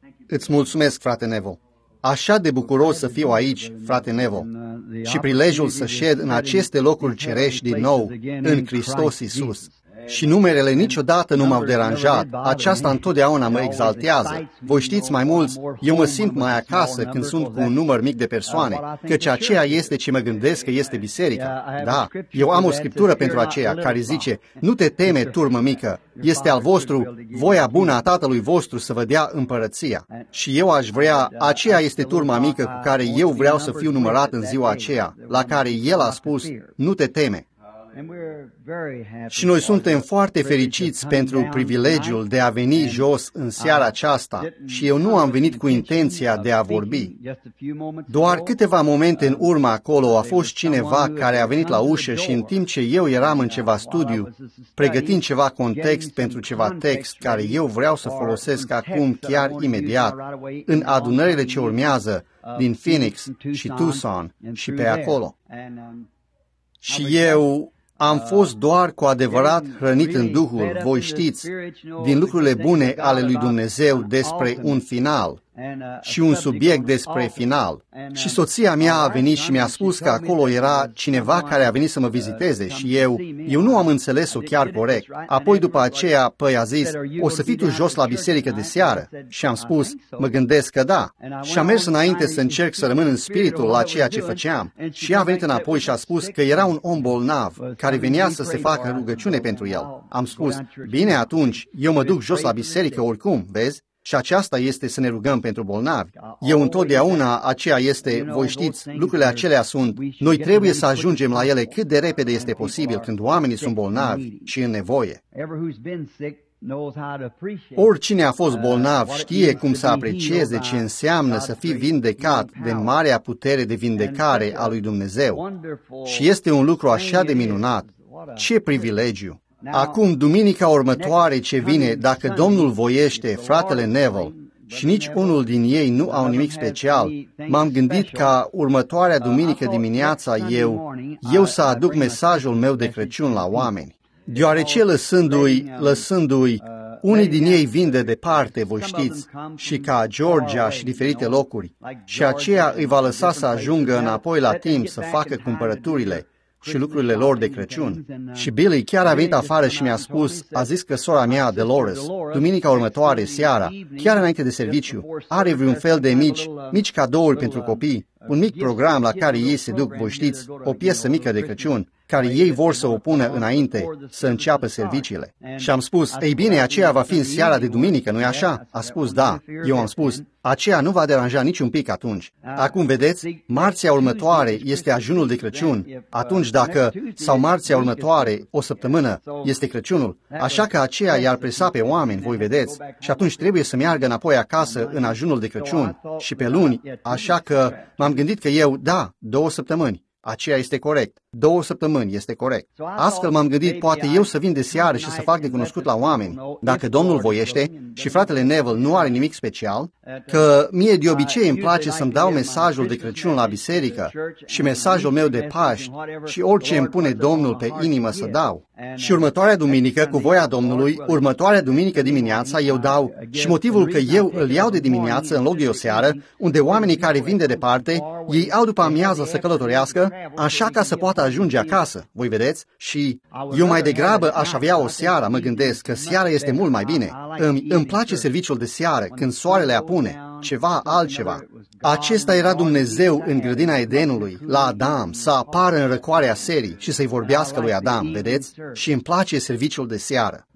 Îți mulțumesc, frate Neville. Așa de bucuros să fiu aici, frate Neville, și prilejul să șed în aceste locuri cerești din nou, în Hristos Iisus. Și numerele niciodată nu m-au deranjat, aceasta întotdeauna mă exaltează. Voi știți mai mulți, eu mă simt mai acasă când sunt cu un număr mic de persoane, căci aceea este ce mă gândesc că este biserica. Da, eu am o scriptură pentru aceea, care zice, nu te teme, turmă mică, este al vostru, voia bună a Tatălui vostru să vă dea împărăția. Și eu aș vrea, aceea este turma mică cu care eu vreau să fiu numărat în ziua aceea, la care El a spus, nu te teme. Și noi suntem foarte fericiți pentru privilegiul de a veni jos în seara aceasta și eu nu am venit cu intenția de a vorbi. Doar câteva momente în urmă acolo a fost cineva care a venit la ușă și în timp ce eu eram în ceva studiu, pregătind ceva context pentru ceva text care eu vreau să folosesc acum chiar imediat, în adunările ce urmează din Phoenix și Tucson și pe acolo. Și eu am fost doar cu adevărat hrănit în Duhul, voi știți, din lucrurile bune ale lui Dumnezeu despre un final și un subiect despre final. Și soția mea a venit și mi-a spus că acolo era cineva care a venit să mă viziteze și eu nu am înțeles-o chiar corect. Apoi după aceea, a zis, o să fii tu jos la biserică de seară? Și am spus, mă gândesc că da. Și am mers înainte să încerc să rămân în spiritul la ceea ce făceam. Și ea a venit înapoi și a spus că era un om bolnav care venea să se facă rugăciune pentru el. Am spus, bine atunci, eu mă duc jos la biserică oricum, vezi? Și aceasta este să ne rugăm pentru bolnavi. Eu întotdeauna, aceea este, voi știți, lucrurile acelea sunt, noi trebuie să ajungem la ele cât de repede este posibil când oamenii sunt bolnavi și în nevoie. Oricine a fost bolnav știe cum să aprecieze ce înseamnă să fii vindecat de marea putere de vindecare a lui Dumnezeu. Și este un lucru așa de minunat. Ce privilegiu! Acum, duminica următoare ce vine, dacă Domnul voiește, fratele Neville, și nici unul din ei nu au nimic special, m-am gândit ca următoarea duminică dimineața eu să aduc mesajul meu de Crăciun la oameni. Deoarece lăsându-i, unii din ei vin de departe, voi știți, și ca Georgia și diferite locuri, și aceea îi va lăsa să ajungă înapoi la timp să facă cumpărăturile și lucrurile lor de Crăciun. Și Billy chiar a venit afară și mi-a spus, a zis că sora mea, Dolores, duminica următoare, seara, chiar înainte de serviciu, are vreun fel de mici cadouri pentru copii, un mic program la care ei se duc, voi știți, o piesă mică de Crăciun, care ei vor să o pună înainte să înceapă serviciile. Și am spus, ei bine, aceea va fi în seara de duminică, nu-i așa? A spus, da. Eu am spus, aceea nu va deranja niciun pic atunci. Acum, vedeți, marțea următoare este ajunul de Crăciun. Atunci, sau marțea următoare, o săptămână, este Crăciunul. Așa că aceea i-ar presa pe oameni, voi vedeți, și atunci trebuie să meargă înapoi acasă în ajunul de Crăciun și pe luni, așa că m-am gândit că 2 săptămâni. Aceea este corect. 2 săptămâni este corect. Astfel m-am gândit, poate eu să vin de seară și să fac de cunoscut la oameni, dacă Domnul voiește, și fratele Neville nu are nimic special, că mie de obicei îmi place să-mi dau mesajul de Crăciun la biserică și mesajul meu de Paști și orice îmi pune Domnul pe inimă să dau. Și următoarea duminică, cu voia Domnului, următoarea duminică dimineața, eu dau, și motivul că eu îl iau de dimineață în loc de o seară, unde oamenii care vin de departe, ei au după amiază să călătorească, așa ca să poată ajunge acasă, voi vedeți? Și eu mai degrabă aș avea o seară, mă gândesc că seara este mult mai bine. Îmi place serviciul de seară, când soarele apune, ceva altceva. Acesta era Dumnezeu în grădina Edenului, la Adam, să apară în răcoarea serii și să-i vorbească lui Adam, vedeți? Și îmi place serviciul de seară.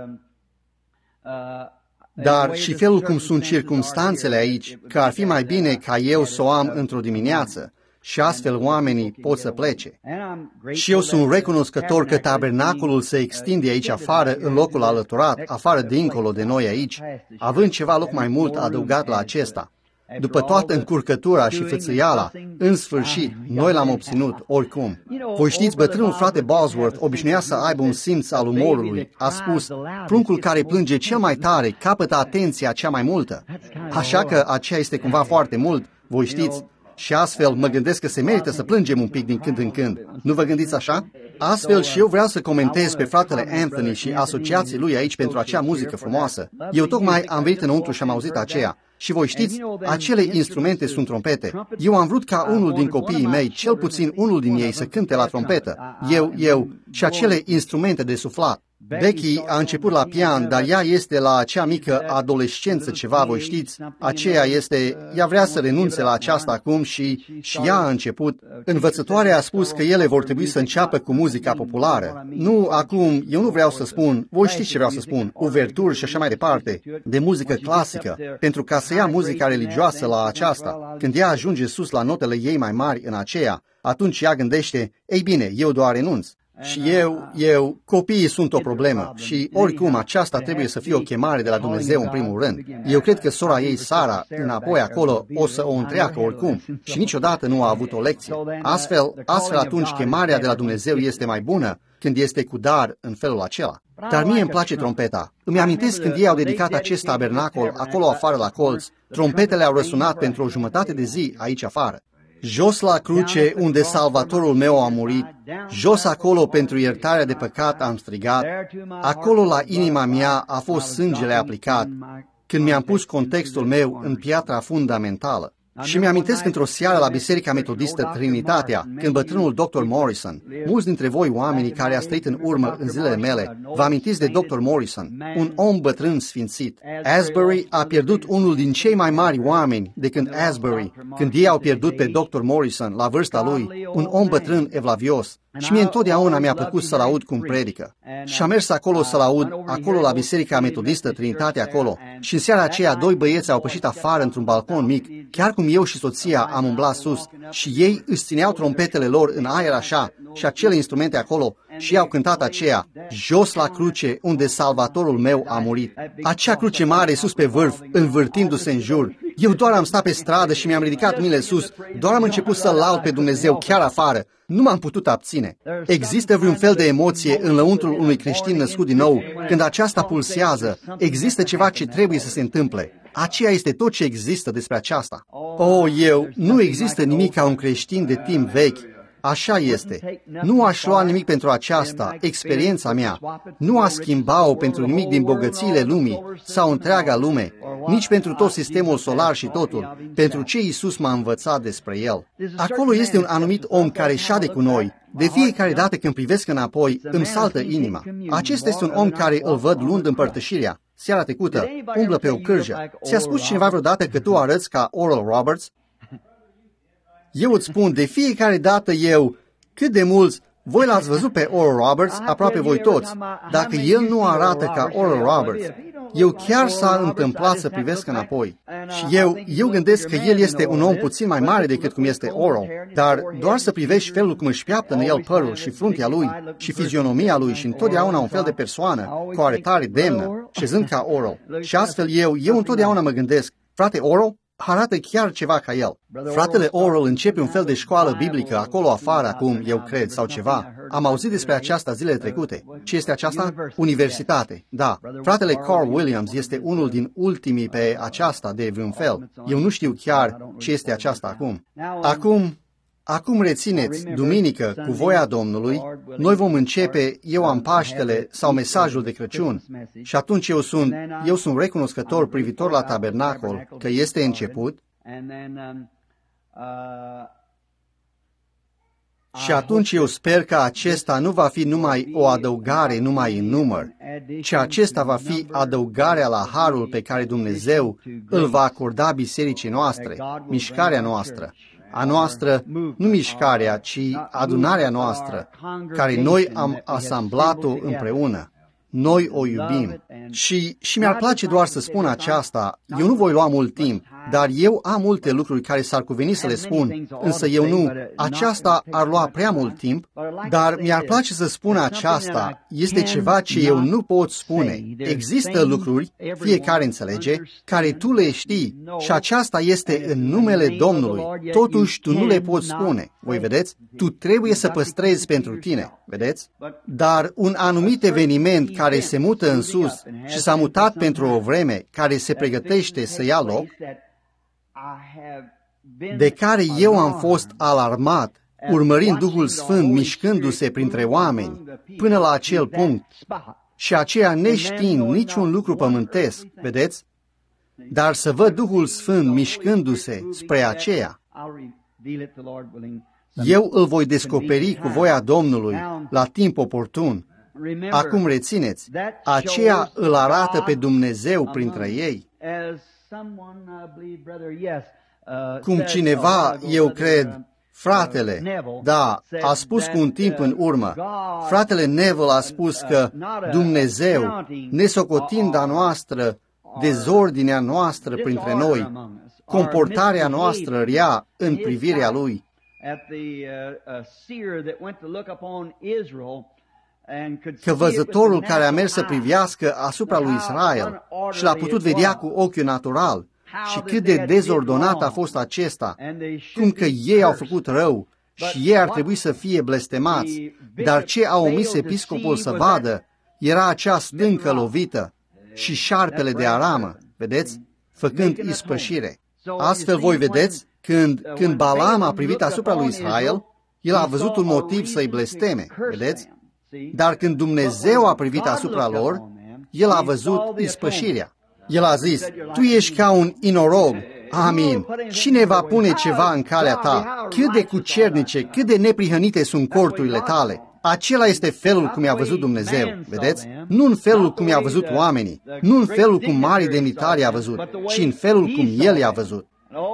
Dar și felul cum sunt circumstanțele aici, că ar fi mai bine ca eu să o am într-o dimineață, și astfel oamenii pot să plece. Și eu sunt recunoscător că tabernacolul se extinde aici afară, în locul alăturat, afară dincolo de noi aici, având ceva loc mai mult adăugat la acesta. După toată încurcătura și fățâiala, în sfârșit, noi l-am obținut oricum. Voi știți, bătrânul frate Bosworth obișnuia să aibă un simț al umorului. A spus, pruncul care plânge cel mai tare capătă atenția cea mai multă. Așa că aceea este cumva foarte mult, voi știți. Și astfel mă gândesc că se merită să plângem un pic din când în când. Nu vă gândiți așa? Astfel și eu vreau să comentez pe fratele Anthony și asociații lui aici pentru acea muzică frumoasă. Eu tocmai am venit înăuntru și am auzit aceea. Și voi știți, acele instrumente sunt trompete. Eu am vrut ca unul din copiii mei, cel puțin unul din ei, să cânte la trompetă. Și acele instrumente de suflat. Becky a început la pian, dar ea este la acea mică adolescență ceva, voi știți, ea vrea să renunțe la aceasta acum și ea a început. Învățătoarea a spus că ele vor trebui să înceapă cu muzica populară. Nu, acum, eu nu vreau să spun, voi știți ce vreau să spun, uverturi și așa mai departe, de muzică clasică, pentru ca să ia muzica religioasă la aceasta. Când ea ajunge sus la notele ei mai mari în aceea, atunci ea gândește, ei bine, eu doar renunț. Și copiii sunt o problemă și oricum aceasta trebuie să fie o chemare de la Dumnezeu în primul rând. Eu cred că sora ei, Sara, înapoi acolo o să o întreacă oricum și niciodată nu a avut o lecție. Astfel atunci chemarea de la Dumnezeu este mai bună când este cu dar în felul acela. Dar mie îmi place trompeta. Îmi amintesc când ei au dedicat acest tabernacol acolo afară la colț, trompetele au răsunat pentru o jumătate de zi aici afară. Jos la cruce unde Salvatorul meu a murit, jos acolo pentru iertarea de păcat am strigat, acolo la inima mea a fost sângele aplicat, când mi-am pus contextul meu în piatra fundamentală. Și mi-amintesc într-o seară la Biserica Metodistă Trinitatea, când bătrânul Dr. Morrison, mulți dintre voi oamenii care ați trăit în urmă în zilele mele, vă amintiți de Dr. Morrison, un om bătrân sfințit. Asbury a pierdut unul din cei mai mari oameni de când Asbury, când ei au pierdut pe Dr. Morrison la vârsta lui, un om bătrân evlavios. Și mie întotdeauna mi-a plăcut să-l aud cum predică. Și am mers acolo să-l aud, acolo la Biserica Metodistă Trinitate acolo. Și în seara aceea, doi băieți au pășit afară într-un balcon mic, chiar cum eu și soția am umblat sus. Și ei își țineau trompetele lor în aer așa și acele instrumente acolo și i-au cântat aceea, jos la cruce unde Salvatorul meu a murit. Acea cruce mare sus pe vârf, învârtindu-se în jur. Eu doar am stat pe stradă și mi-am ridicat mâinile sus, doar am început să-L laud pe Dumnezeu chiar afară. Nu m-am putut abține. Există vreun fel de emoție în lăuntrul unui creștin născut din nou, când aceasta pulsează, există ceva ce trebuie să se întâmple. Aceea este tot ce există despre aceasta. Nu există nimic ca un creștin de timp vechi. Așa este. Nu aș lua nimic pentru aceasta, experiența mea. Nu aș schimba-o pentru nimic din bogățiile lumii sau întreaga lume, nici pentru tot sistemul solar și totul, pentru ce Iisus m-a învățat despre el. Acolo este un anumit om care șade cu noi. De fiecare dată când privesc înapoi, îmi saltă inima. Acesta este un om care îl văd luând împărtășirea. Seara trecută, umblă pe o cârjă. Ți-a spus cineva vreodată că tu arăți ca Oral Roberts? Eu îți spun de fiecare dată cât de mulți, voi l-ați văzut pe Oral Roberts, aproape voi toți. Dacă el nu arată ca Oral Roberts, eu chiar s-a întâmplat să privesc înapoi. Și eu gândesc că el este un om puțin mai mare decât cum este Oral, dar doar să privești felul cum își piaptă în el părul și fruntea lui și fizionomia lui și întotdeauna un fel de persoană cu o arătare demnă, șezând ca Oral. Și astfel eu întotdeauna mă gândesc, frate Oral, arată chiar ceva ca el. Fratele Oral începe un fel de școală biblică acolo afară acum, eu cred, sau ceva. Am auzit despre aceasta zilele trecute. Ce este aceasta? Universitate. Da. Fratele Carl Williams este unul din ultimii pe aceasta de vreun fel. Eu nu știu chiar ce este aceasta acum. Acum rețineți, duminică, cu voia Domnului, noi vom începe, eu am Paștele sau mesajul de Crăciun și atunci eu sunt recunoscător privitor la tabernacol, că este început și atunci eu sper că acesta nu va fi numai o adăugare numai în număr, ci acesta va fi adăugarea la harul pe care Dumnezeu îl va acorda bisericii noastre, mișcarea noastră. A noastră, nu mișcarea, ci adunarea noastră, care noi am asamblat-o împreună. Noi o iubim. Și mi-ar place doar să spun aceasta, eu nu voi lua mult timp, dar eu am multe lucruri care s-ar cuveni să le spun, însă eu nu. Aceasta ar lua prea mult timp, dar mi-ar place să spun aceasta, este ceva ce eu nu pot spune. Există lucruri, fiecare înțelege, care tu le știi și aceasta este în numele Domnului. Totuși tu nu le poți spune. Voi vedeți? Tu trebuie să păstrezi pentru tine. Vedeți? Dar un anumit eveniment care se mută în sus și s-a mutat pentru o vreme, care se pregătește să ia loc, de care eu am fost alarmat, urmărind Duhul Sfânt mișcându-se printre oameni până la acel punct și aceea neștiind niciun lucru pământesc, vedeți? dar să văd Duhul Sfânt mișcându-se spre aceea. Eu îl voi descoperi cu voia Domnului la timp oportun. Acum rețineți, aceea îl arată pe Dumnezeu printre ei. Cum cineva, eu cred, fratele, da, a spus cu un timp în urmă, fratele Neville a spus că Dumnezeu, nesocotind a noastră, dezordinea noastră printre noi, comportarea noastră rea în privirea Lui, că văzătorul care a mers să privească asupra lui Israel și l-a putut vedea cu ochiul natural și cât de dezordonat a fost acesta, cum că ei au făcut rău și ei ar trebui să fie blestemați, dar ce a omis episcopul să vadă era acea stâncă lovită și șarpele de aramă, vedeți, făcând ispășire. Astfel voi vedeți, când Balaam a privit asupra lui Israel, el a văzut un motiv să-i blesteme, vedeți? Dar când Dumnezeu a privit asupra lor, el a văzut ispășirea. El a zis, tu ești ca un inorog. Amin. Cine va pune ceva în calea ta? Cât de cucernice, cât de neprihănite sunt corturile tale. Acela este felul cum i-a văzut Dumnezeu, vedeți? Nu în felul cum i-a văzut oamenii, nu în felul cum marii demnitari i-a văzut, ci în felul cum El i-a văzut.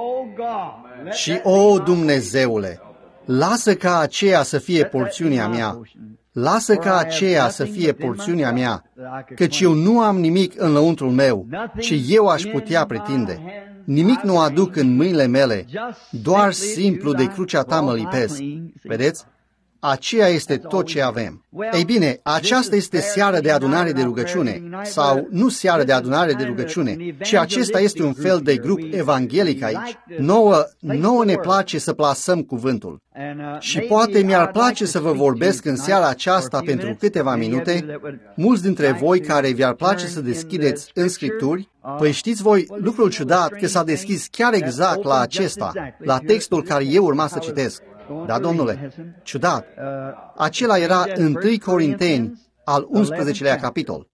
Și, o Dumnezeule, lasă ca aceea să fie porțiunea mea. Lasă ca aceea să fie porțiunea mea, căci eu nu am nimic în lăuntrul meu, ce eu aș putea pretinde. Nimic nu aduc în mâinile mele, doar simplu de crucea ta mă lipesc. Vedeți? Aceea este tot ce avem. Ei bine, aceasta este seară de adunare de rugăciune, sau nu seară de adunare de rugăciune, ci acesta este un fel de grup evanghelic aici. Nouă ne place să plasăm cuvântul. Și poate mi-ar place să vă vorbesc în seara aceasta pentru câteva minute, mulți dintre voi care vi-ar place să deschideți în Scripturi, păi știți voi lucrul ciudat că s-a deschis chiar exact la acesta, la textul care eu urma să citesc. Da, domnule, ciudat. Acela era 1 Corinteni, al 11-lea capitol.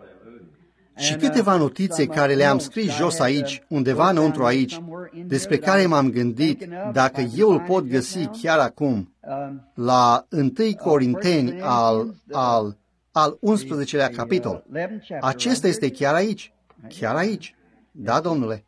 Și câteva notițe care le-am scris jos aici, undeva înăuntru aici, despre care m-am gândit, dacă eu îl pot găsi chiar acum, la 1 Corinteni, al 11-lea capitol. Acesta este chiar aici. Chiar aici. Da, domnule.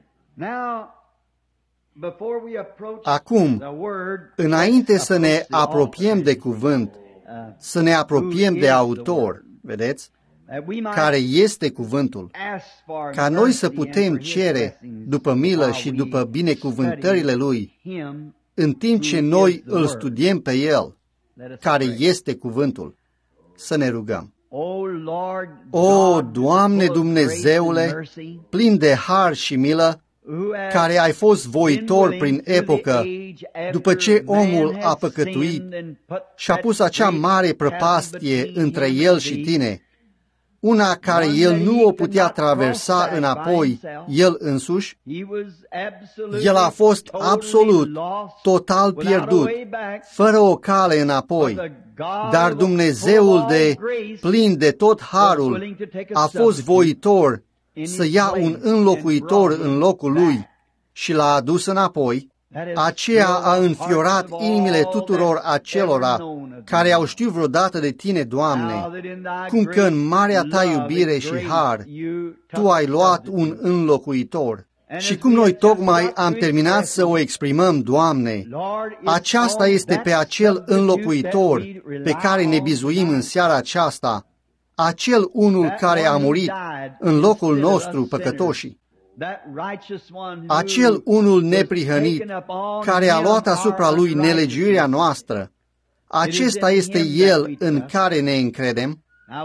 Acum, înainte să ne apropiem de cuvânt, să ne apropiem de autor, vedeți, care este cuvântul, ca noi să putem cere după milă și după binecuvântările Lui, în timp ce noi îl studiem pe El, care este cuvântul, să ne rugăm. O, Doamne Dumnezeule, plin de har și milă, care ai fost voitor prin epocă, după ce omul a păcătuit și a pus acea mare prăpastie între el și tine, una care el nu o putea traversa înapoi el însuși, el a fost absolut, total pierdut, fără o cale înapoi, dar Dumnezeul de plin de tot harul a fost voitor să ia un înlocuitor în locul lui și l-a adus înapoi. Aceea a înfiorat inimile tuturor acelora care au știut vreodată de tine, Doamne, cum că în marea ta iubire și har tu ai luat un înlocuitor. Și cum noi tocmai am terminat să o exprimăm, Doamne, aceasta este pe acel înlocuitor pe care ne bizuim în seara aceasta, acel unul care a murit în locul nostru păcătoșii, acel unul neprihănit care a luat asupra lui nelegiuirea noastră, acesta este El în care ne încredem.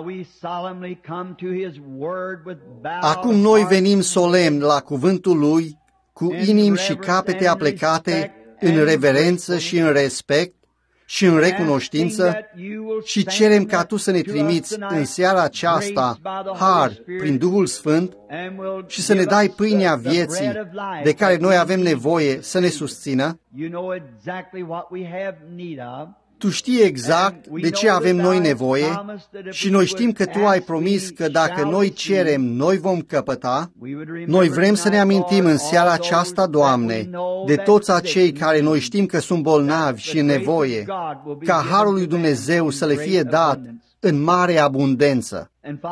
Acum noi venim solemn la cuvântul Lui, cu inimi și capete aplecate, în reverență și în respect, și în recunoștință, și cerem ca Tu să ne trimiți în seara aceasta har prin Duhul Sfânt și să ne dai pâinea vieții de care noi avem nevoie să ne susțină. Tu știi exact de ce avem noi nevoie și noi știm că Tu ai promis că dacă noi cerem, noi vom căpăta. Noi vrem să ne amintim în seara aceasta, Doamne, de toți acei care noi știm că sunt bolnavi și în nevoie, ca harul lui Dumnezeu să le fie dat în mare abundență.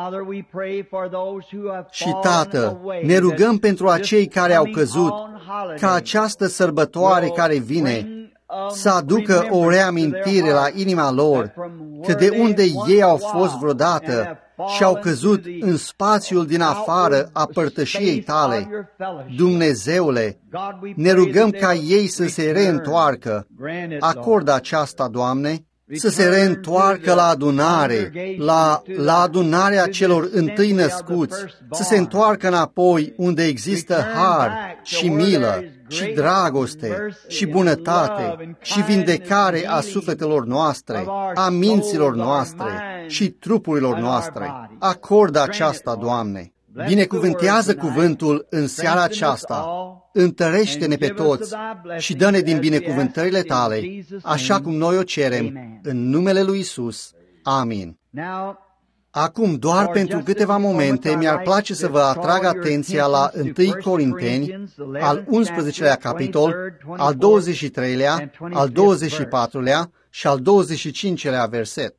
Și, Tată, ne rugăm pentru acei care au căzut, ca această sărbătoare care vine să aducă o reamintire la inima lor că de unde ei au fost vreodată și au căzut în spațiul din afară a părtășiei Tale. Dumnezeule, ne rugăm ca ei să se reîntoarcă. Acordă aceasta, Doamne, să se reîntoarcă la adunare, la adunarea celor întâi născuți, să se întoarcă înapoi unde există har și milă și dragoste și bunătate și vindecare a sufletelor noastre, a minților noastre și trupurilor noastre. Acordă aceasta, Doamne. Binecuvântează cuvântul în seara aceasta, întărește-ne pe toți și dă-ne din binecuvântările Tale, așa cum noi o cerem, în numele lui Isus. Amin. Acum, doar pentru câteva momente, mi-ar place să vă atrag atenția la 1 Corinteni, al 11-lea capitol, al 23-lea, al 24-lea și al 25-lea verset.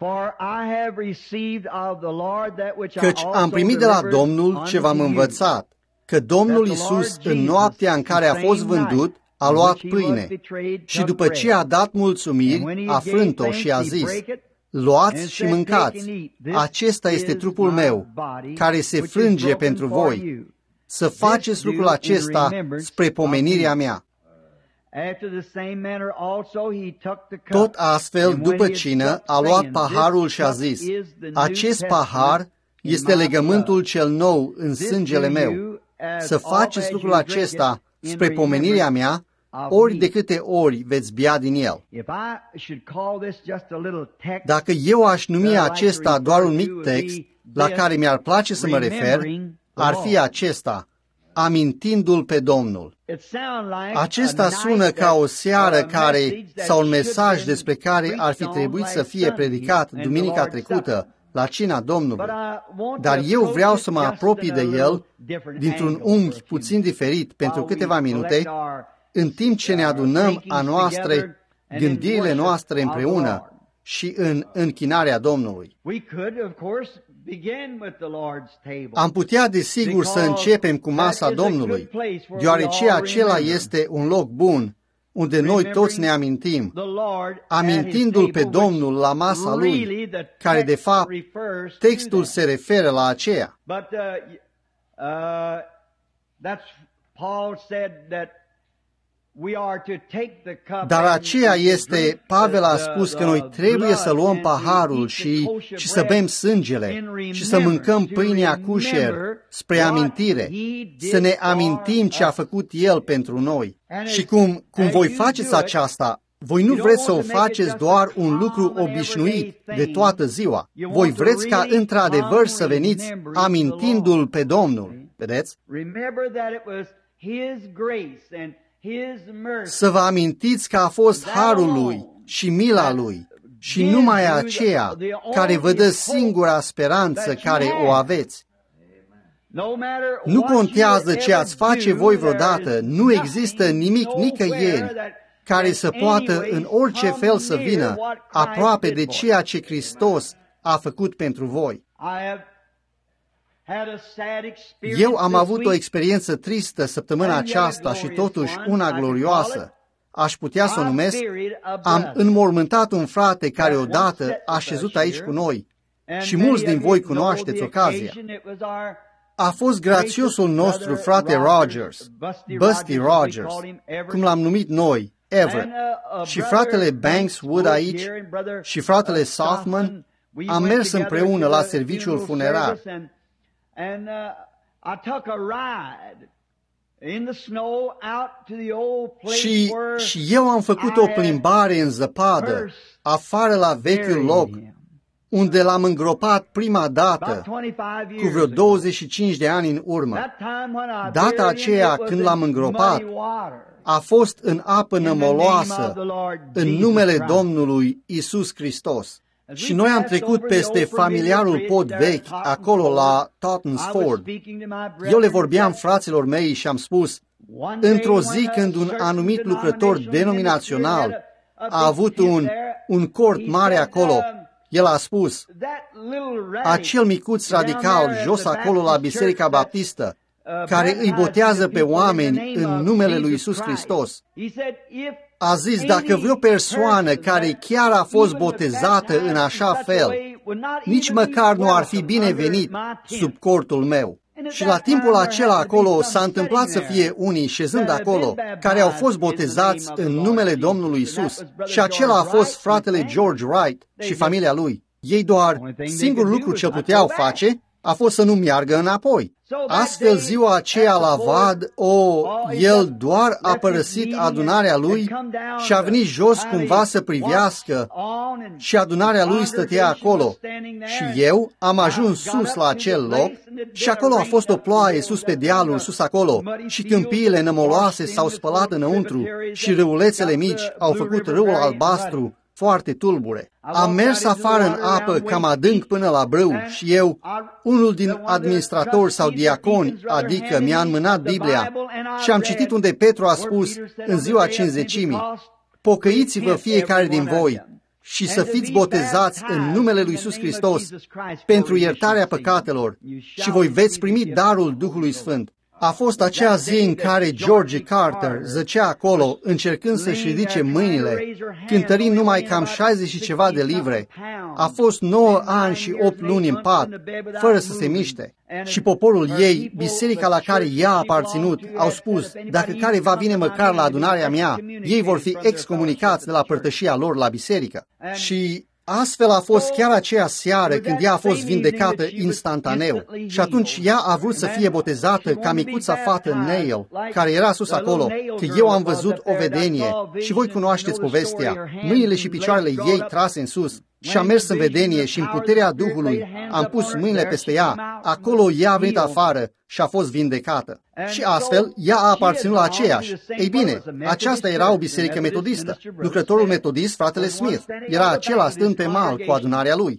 Căci am primit de la Domnul ce v-am învățat, că Domnul Iisus, în noaptea în care a fost vândut, a luat pâine și după ce a dat mulțumiri, a frânt-o și a zis: luați și mâncați, acesta este trupul meu, care se frânge pentru voi. Să faceți lucrul acesta spre pomenirea mea. Tot astfel, după cină, a luat paharul și a zis: acest pahar este legământul cel nou în sângele meu. Să faceți lucrul acesta spre pomenirea mea, ori de câte ori veți bea din el. Dacă eu aș numi acesta doar un mic text la care mi-ar place să mă refer, ar fi acesta: amintindu-l pe Domnul. Acesta sună ca o seară care, sau un mesaj despre care ar fi trebuit să fie predicat duminica trecută la cina Domnului. Dar eu vreau să mă apropii de el dintr-un unghi puțin diferit pentru câteva minute, în timp ce ne adunăm a noastre, gândirile noastre împreună și în închinarea Domnului. Am putea, desigur, să începem cu masa Domnului, deoarece acela este un loc bun, unde noi toți ne amintim, amintindu-l pe Domnul la masa Lui, care, de fapt, textul se referă la aceea. Dar aceea este, Pavel a spus că noi trebuie să luăm paharul și să bem sângele și să mâncăm pâinea cușer spre amintire, să ne amintim ce a făcut El pentru noi. Și cum voi faceți aceasta, voi nu vreți să o faceți doar un lucru obișnuit de toată ziua. Voi vreți ca într-adevăr să veniți amintindu-L pe Domnul. Vedeți? Să vă amintiți că a fost harul Lui și mila Lui și numai aceea care vă dă singura speranță care o aveți. Nu contează ce ați face voi vreodată, nu există nimic nicăieri care să poată în orice fel să vină aproape de ceea ce Hristos a făcut pentru voi. Eu am avut o experiență tristă săptămâna aceasta și totuși una glorioasă. Aș putea să o numesc: am înmormântat un frate care odată a șezut aici cu noi și mulți din voi cunoașteți ocazia. A fost grațiosul nostru frate Rogers, Busty Rogers, cum l-am numit noi, Everett, și fratele Banks Wood aici și fratele Southman. Am mers împreună la serviciul funerar. Și eu am făcut o plimbare în zăpadă, afară la vechiul loc, unde l-am îngropat prima dată, cu vreo 25 de ani în urmă. Data aceea când l-am îngropat, a fost în apă nămoloasă, în numele Domnului Isus Hristos. Și noi am trecut peste familiarul pod vechi, acolo la Totten's Ford. Eu le vorbeam fraților mei și am spus, într-o zi când un anumit lucrător denominațional a avut un cort mare acolo, el a spus, acel micuț radical jos acolo la Biserica Baptistă, care îi botează pe oameni în numele lui Isus Hristos, a zis, dacă vreo persoană care chiar a fost botezată în așa fel, nici măcar nu ar fi binevenit sub cortul meu. Și la timpul acela acolo s-a întâmplat să fie unii șezând acolo care au fost botezați în numele Domnului Isus. Și acela a fost fratele George Wright și familia lui. Ei doar, singurul lucru ce puteau face a fost să nu meargă înapoi. Astfel, ziua aceea la vad, el doar a părăsit adunarea lui și a venit jos cumva să privească și adunarea lui stătea acolo. Și eu am ajuns sus la acel loc și acolo a fost o ploaie sus pe dealuri, sus acolo, și câmpiile nămoloase s-au spălat înăuntru și râulețele mici au făcut râul albastru foarte tulbure. Am mers afară în apă cam adânc până la brâu și eu, unul din administratori sau diaconi, adică mi-a înmânat Biblia și am citit unde Petru a spus în ziua Cincizecimii, pocăiți-vă fiecare din voi și să fiți botezați în numele lui Iisus Hristos pentru iertarea păcatelor și voi veți primi darul Duhului Sfânt. A fost acea zi în care George Carter zăcea acolo, încercând să-și ridice mâinile, cântărind numai cam 60 și ceva de livre. A fost 9 ani și 8 luni în pat, fără să se miște. Și poporul ei, biserica la care ea a aparținut, au spus, dacă careva vine măcar la adunarea mea, ei vor fi excomunicați de la părtășia lor la biserică. Și astfel a fost chiar aceea seară când ea a fost vindecată instantaneu. Și atunci ea a vrut să fie botezată ca micuța fată Neil, care era sus acolo, că eu am văzut o vedenie și voi cunoașteți povestea, mâinile și picioarele ei trase în sus. Și am mers în vedenie și în puterea Duhului am pus mâinile peste ea, acolo ea a venit afară și a fost vindecată. Și astfel, ea a aparținut la aceeași. Ei bine, aceasta era o biserică metodistă. Lucrătorul metodist, fratele Smith, era acela stând pe mal cu adunarea lui.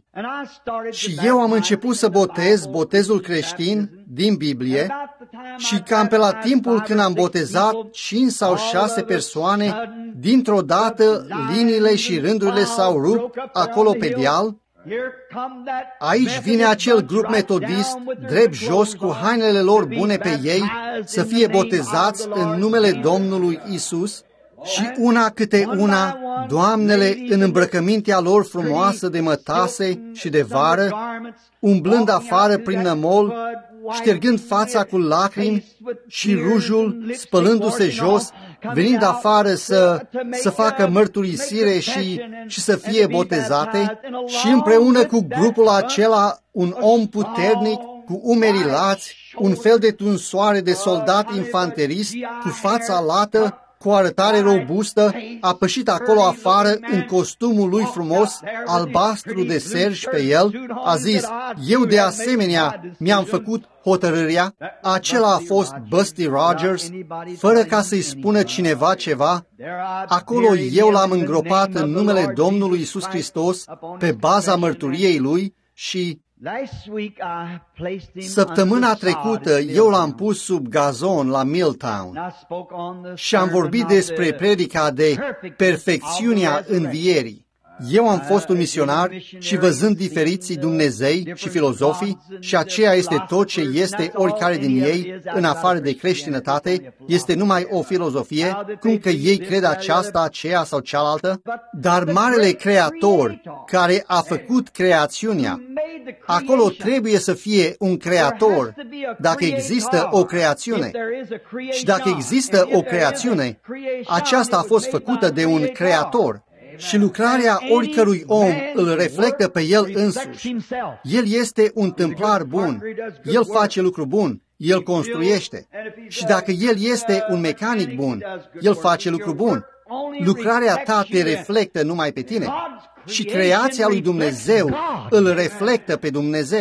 Și eu am început să botez botezul creștin din Biblie și cam pe la timpul când am botezat 5 sau 6 persoane, dintr-o dată liniile și rândurile s-au rupt acolo pe deal. Aici vine acel grup metodist, drept jos, cu hainele lor bune pe ei, să fie botezați în numele Domnului Isus și una câte una, doamnele în îmbrăcămintea lor frumoasă de mătase și de vară, umblând afară prin nămol, ștergând fața cu lacrimi și rujul, spălându-se jos, venind afară să facă mărturisire și să fie botezate, și împreună cu grupul acela un om puternic, cu umerii lați, un fel de tunsoare de soldat infanterist, cu fața lată, cu arătare robustă, a pășit acolo afară în costumul lui frumos, albastru de serj pe el, a zis, eu de asemenea mi-am făcut hotărârea, acela a fost Busty Rogers, fără ca să-i spună cineva ceva, acolo eu l-am îngropat în numele Domnului Iisus Hristos, pe baza mărturiei lui și săptămâna trecută eu l-am pus sub gazon la Milltown și am vorbit despre predica de perfecțiunea învierii. Eu am fost un misionar și văzând diferiții Dumnezei și filozofii, și aceea este tot ce este oricare din ei, în afară de creștinătate, este numai o filozofie, cum că ei cred aceasta, aceea sau cealaltă, dar Marele Creator, care a făcut creațiunea, acolo trebuie să fie un creator, dacă există o creațiune. Și dacă există o creațiune, aceasta a fost făcută de un creator. Și lucrarea oricărui om îl reflectă pe el însuși. El este un tâmplar bun, el face lucru bun, el construiește. Și dacă el este un mecanic bun, el face lucru bun. Lucrarea ta te reflectă numai pe tine. Și creația lui Dumnezeu îl reflectă pe Dumnezeu.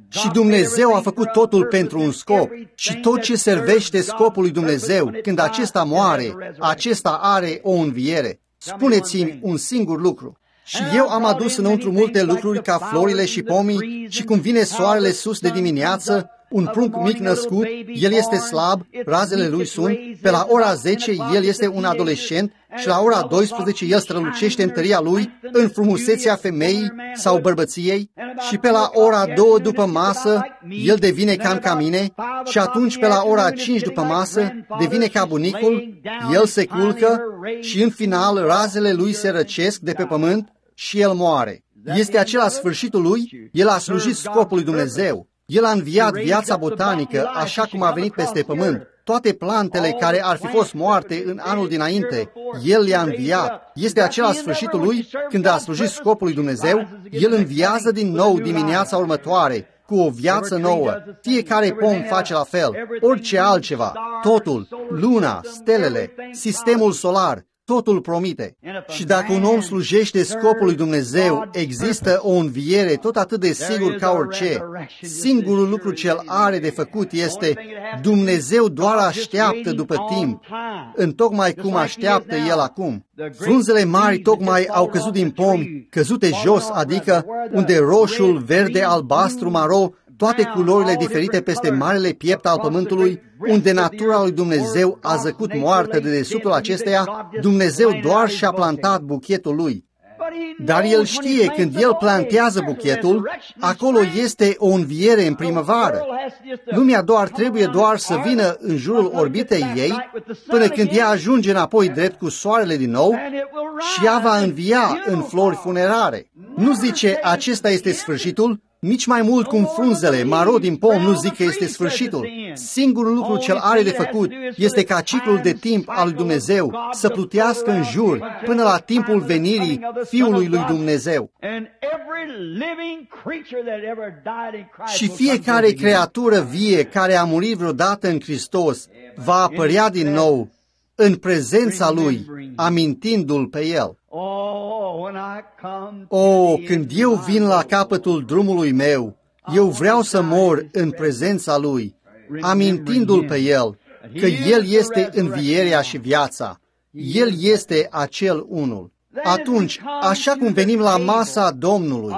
Și Dumnezeu a făcut totul pentru un scop. Și tot ce servește scopului Dumnezeu, când acesta moare, acesta are o înviere. Spuneți-mi un singur lucru. Și eu am adus înăuntru multe lucruri ca florile și pomii și cum vine soarele sus de dimineață, un prunc mic născut, el este slab, razele lui sunt, pe la ora 10 el este un adolescent și la ora 12 el strălucește în tăria lui, în frumusețea femeii sau bărbăției și pe la ora 2 după masă el devine ca mine și atunci pe la ora 5 după masă devine ca bunicul, el se culcă și în final razele lui se răcesc de pe pământ și el moare. Este acela sfârșitul lui? El a slujit scopului Dumnezeu. El a înviat viața botanică așa cum a venit peste pământ. Toate plantele care ar fi fost moarte în anul dinainte, El le-a înviat. Este acela sfârșitul lui când a slujit scopului Dumnezeu. El înviază din nou dimineața următoare cu o viață nouă. Fiecare pom face la fel. Orice altceva, totul, luna, stelele, sistemul solar, totul promite. Și dacă un om slujește scopului Dumnezeu, există o înviere tot atât de sigur ca orice. Singurul lucru ce el are de făcut este Dumnezeu doar așteaptă după timp, întocmai cum așteaptă el acum. Frunzele mari tocmai au căzut din pomi, căzute jos, adică unde roșul, verde, albastru, maro, toate culorile diferite peste marele piept al pământului, unde natura lui Dumnezeu a zăcut moartă de dedesubtul acesteia, Dumnezeu doar și-a plantat buchetul lui. Dar el știe, când el plantează buchetul, acolo este o înviere în primăvară. Lumea trebuie doar să vină în jurul orbitei ei, până când ea ajunge înapoi drept cu soarele din nou și ea va învia în flori funerare. Nu zice, acesta este sfârșitul, nici mai mult cum frunzele, maro din pom nu zic că este sfârșitul. Singurul lucru ce el are de făcut este ca ciclul de timp al lui Dumnezeu să plutească în jur până la timpul venirii Fiului lui Dumnezeu. Și fiecare creatură vie care a murit vreodată în Hristos va apărea din nou în prezența Lui, amintindu-L pe El. Când eu vin la capătul drumului meu, eu vreau să mor în prezența Lui, amintindu-L pe El, că El este învierea și viața. El este acel unul. Atunci, așa cum venim la masa Domnului,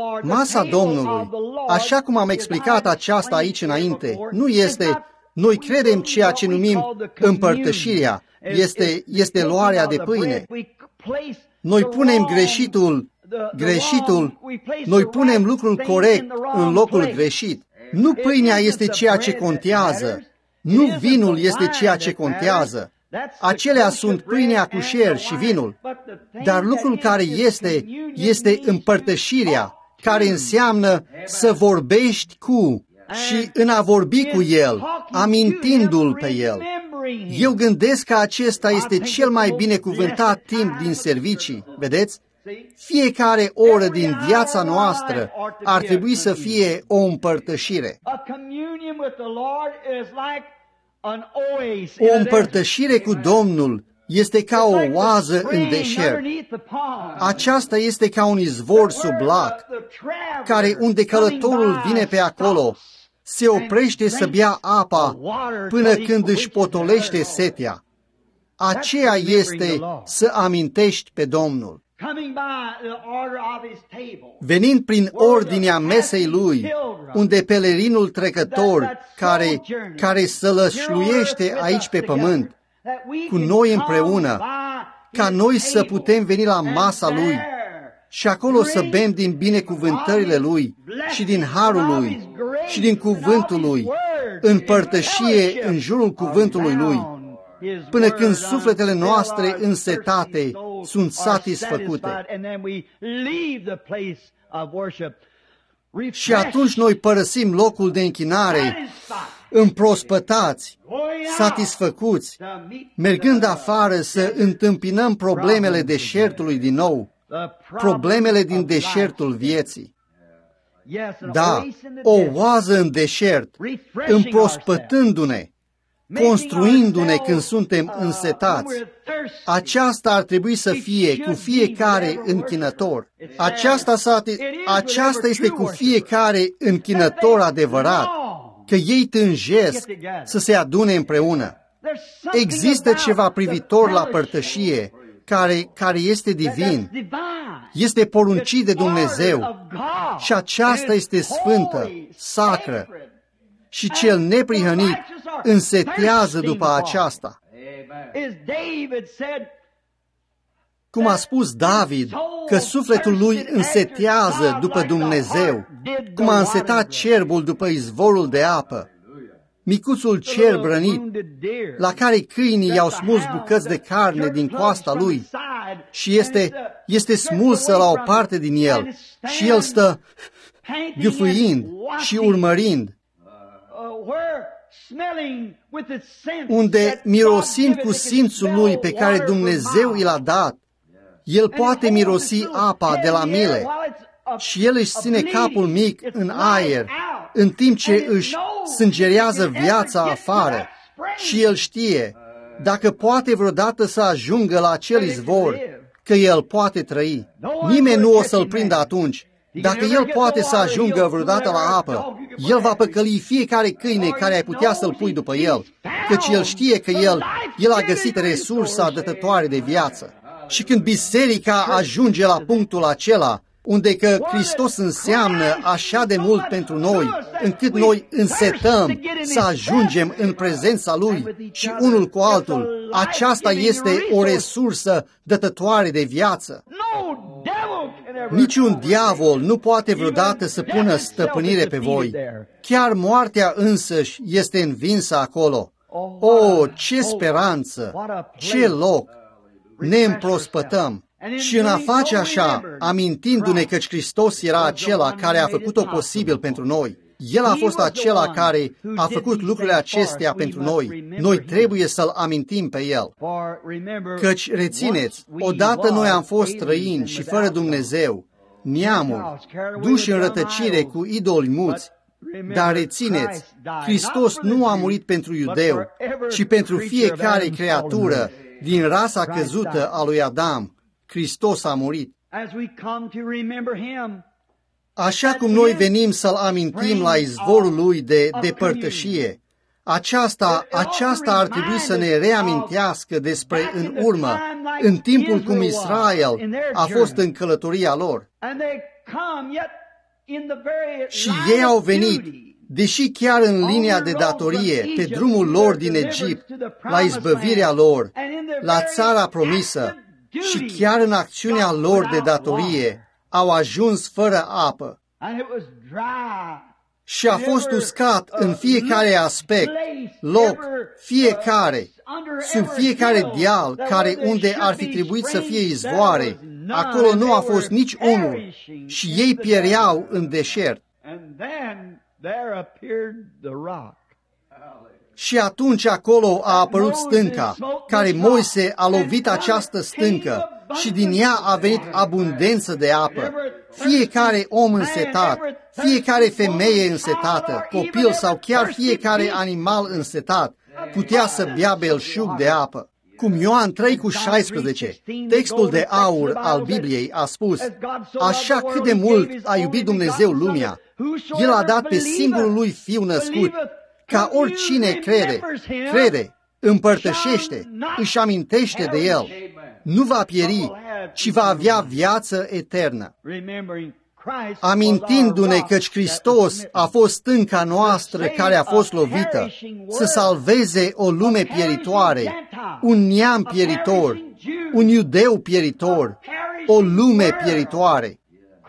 așa cum am explicat aceasta aici înainte, nu este, noi credem ceea ce numim împărtășirea, este luarea de pâine. Noi punem greșitul, noi punem lucrul corect în locul greșit. Nu pâinea este ceea ce contează, nu vinul este ceea ce contează. Acelea sunt pâinea cu șer și vinul. Dar lucrul care este împărtășirea, care înseamnă să vorbești cu și în a vorbi cu El, amintindu-L pe El. Eu gândesc că acesta este cel mai binecuvântat timp din servicii, vedeți? Fiecare oră din viața noastră ar trebui să fie o împărtășire. O împărtășire cu Domnul este ca o oază în deșert. Aceasta este ca un izvor sub lac, care unde călătorul vine pe acolo, se oprește să bea apa până când își potolește setea. Aceea este să amintești pe Domnul. Venind prin ordinea mesei Lui, unde pelerinul trecător care sălășluiește aici pe pământ, cu noi împreună, ca noi să putem veni la masa Lui și acolo să bem din binecuvântările Lui și din harul Lui și din cuvântul Lui, în părtășie în jurul cuvântului Lui, până când sufletele noastre însetate sunt satisfăcute. Și atunci noi părăsim locul de închinare, împrospătați, satisfăcuți, mergând afară să întâmpinăm problemele deșertului din nou, problemele din deșertul vieții. Da, o oază în deșert, împrospătându-ne, construindu-ne când suntem însetați. Aceasta ar trebui să fie cu fiecare închinător. Aceasta este cu fiecare închinător adevărat, că ei tânjesc să se adune împreună. Există ceva privitor la părtășie care este divin, este poruncit de Dumnezeu și aceasta este sfântă, sacră. Și cel neprihănit însetează după aceasta. Cum a spus David, că sufletul lui însetează după Dumnezeu, cum a însetat cerbul după izvorul de apă. Micuțul cerb rănit, la care câinii i-au smuls bucăți de carne din coasta lui și este smulsă la o parte din el și el stă gâfâind și urmărind, unde, mirosind cu simțul lui pe care Dumnezeu i l-a dat, el poate mirosi apa de la mile și el își ține capul mic în aer, în timp ce își sângerează viața afară și el știe, dacă poate vreodată să ajungă la acel izvor, că el poate trăi. Nimeni nu o să-l prindă atunci. Dacă el poate să ajungă vreodată la apă, el va păcăli fiecare câine care ai putea să-l pui după el, căci el știe că el a găsit resursa dătătoare de viață. Și când biserica ajunge la punctul acela, unde că Hristos înseamnă așa de mult pentru noi, încât noi însetăm să ajungem în prezența Lui și unul cu altul, aceasta este o resursă dătătoare de viață. Niciun diavol nu poate vreodată să pună stăpânire pe voi. Chiar moartea însăși este învinsă acolo. O, ce speranță! Ce loc! Ne împrospătăm. Și în a face așa, amintindu-ne că Hristos era acela care a făcut-o posibil pentru noi, El a fost acela care a făcut lucrurile acestea pentru noi. Noi trebuie să-L amintim pe El. Căci, rețineți, odată noi am fost străini și fără Dumnezeu, neamuri, duși în rătăcire cu idoli muți. Dar rețineți, Hristos nu a murit pentru iudeu, ci pentru fiecare creatură din rasa căzută a lui Adam. Hristos a murit. Așa cum noi venim să-L amintim la izvorul Lui de părtășie, aceasta ar trebui să ne reamintească despre în urmă, în timpul cum Israel a fost în călătoria lor. Și ei au venit, deși chiar în linia de datorie, pe drumul lor din Egipt, la izbăvirea lor, la țara promisă, și chiar în acțiunea lor de datorie, au ajuns fără apă. Și a fost uscat în fiecare aspect, loc, fiecare, sub fiecare deal unde ar fi trebuit să fie izvoare, acolo nu a fost nici unul și ei piereau în deșert. Și atunci acolo a apărut stânca, care Moise a lovit această stâncă și din ea a venit abundență de apă. Fiecare om însetat, fiecare femeie însetată, copil sau chiar fiecare animal însetat putea să bea belșug de apă. Cum Ioan 3:16, textul de aur al Bibliei a spus, așa cât de mult a iubit Dumnezeu lumea, El a dat pe singurul Lui Fiu născut, ca oricine crede, împărtășește, își amintește de El, nu va pieri, ci va avea viață eternă. Amintindu-ne căci Hristos a fost stânca noastră care a fost lovită, să salveze o lume pieritoare, un neam pieritor, un iudeu pieritor, o lume pieritoare.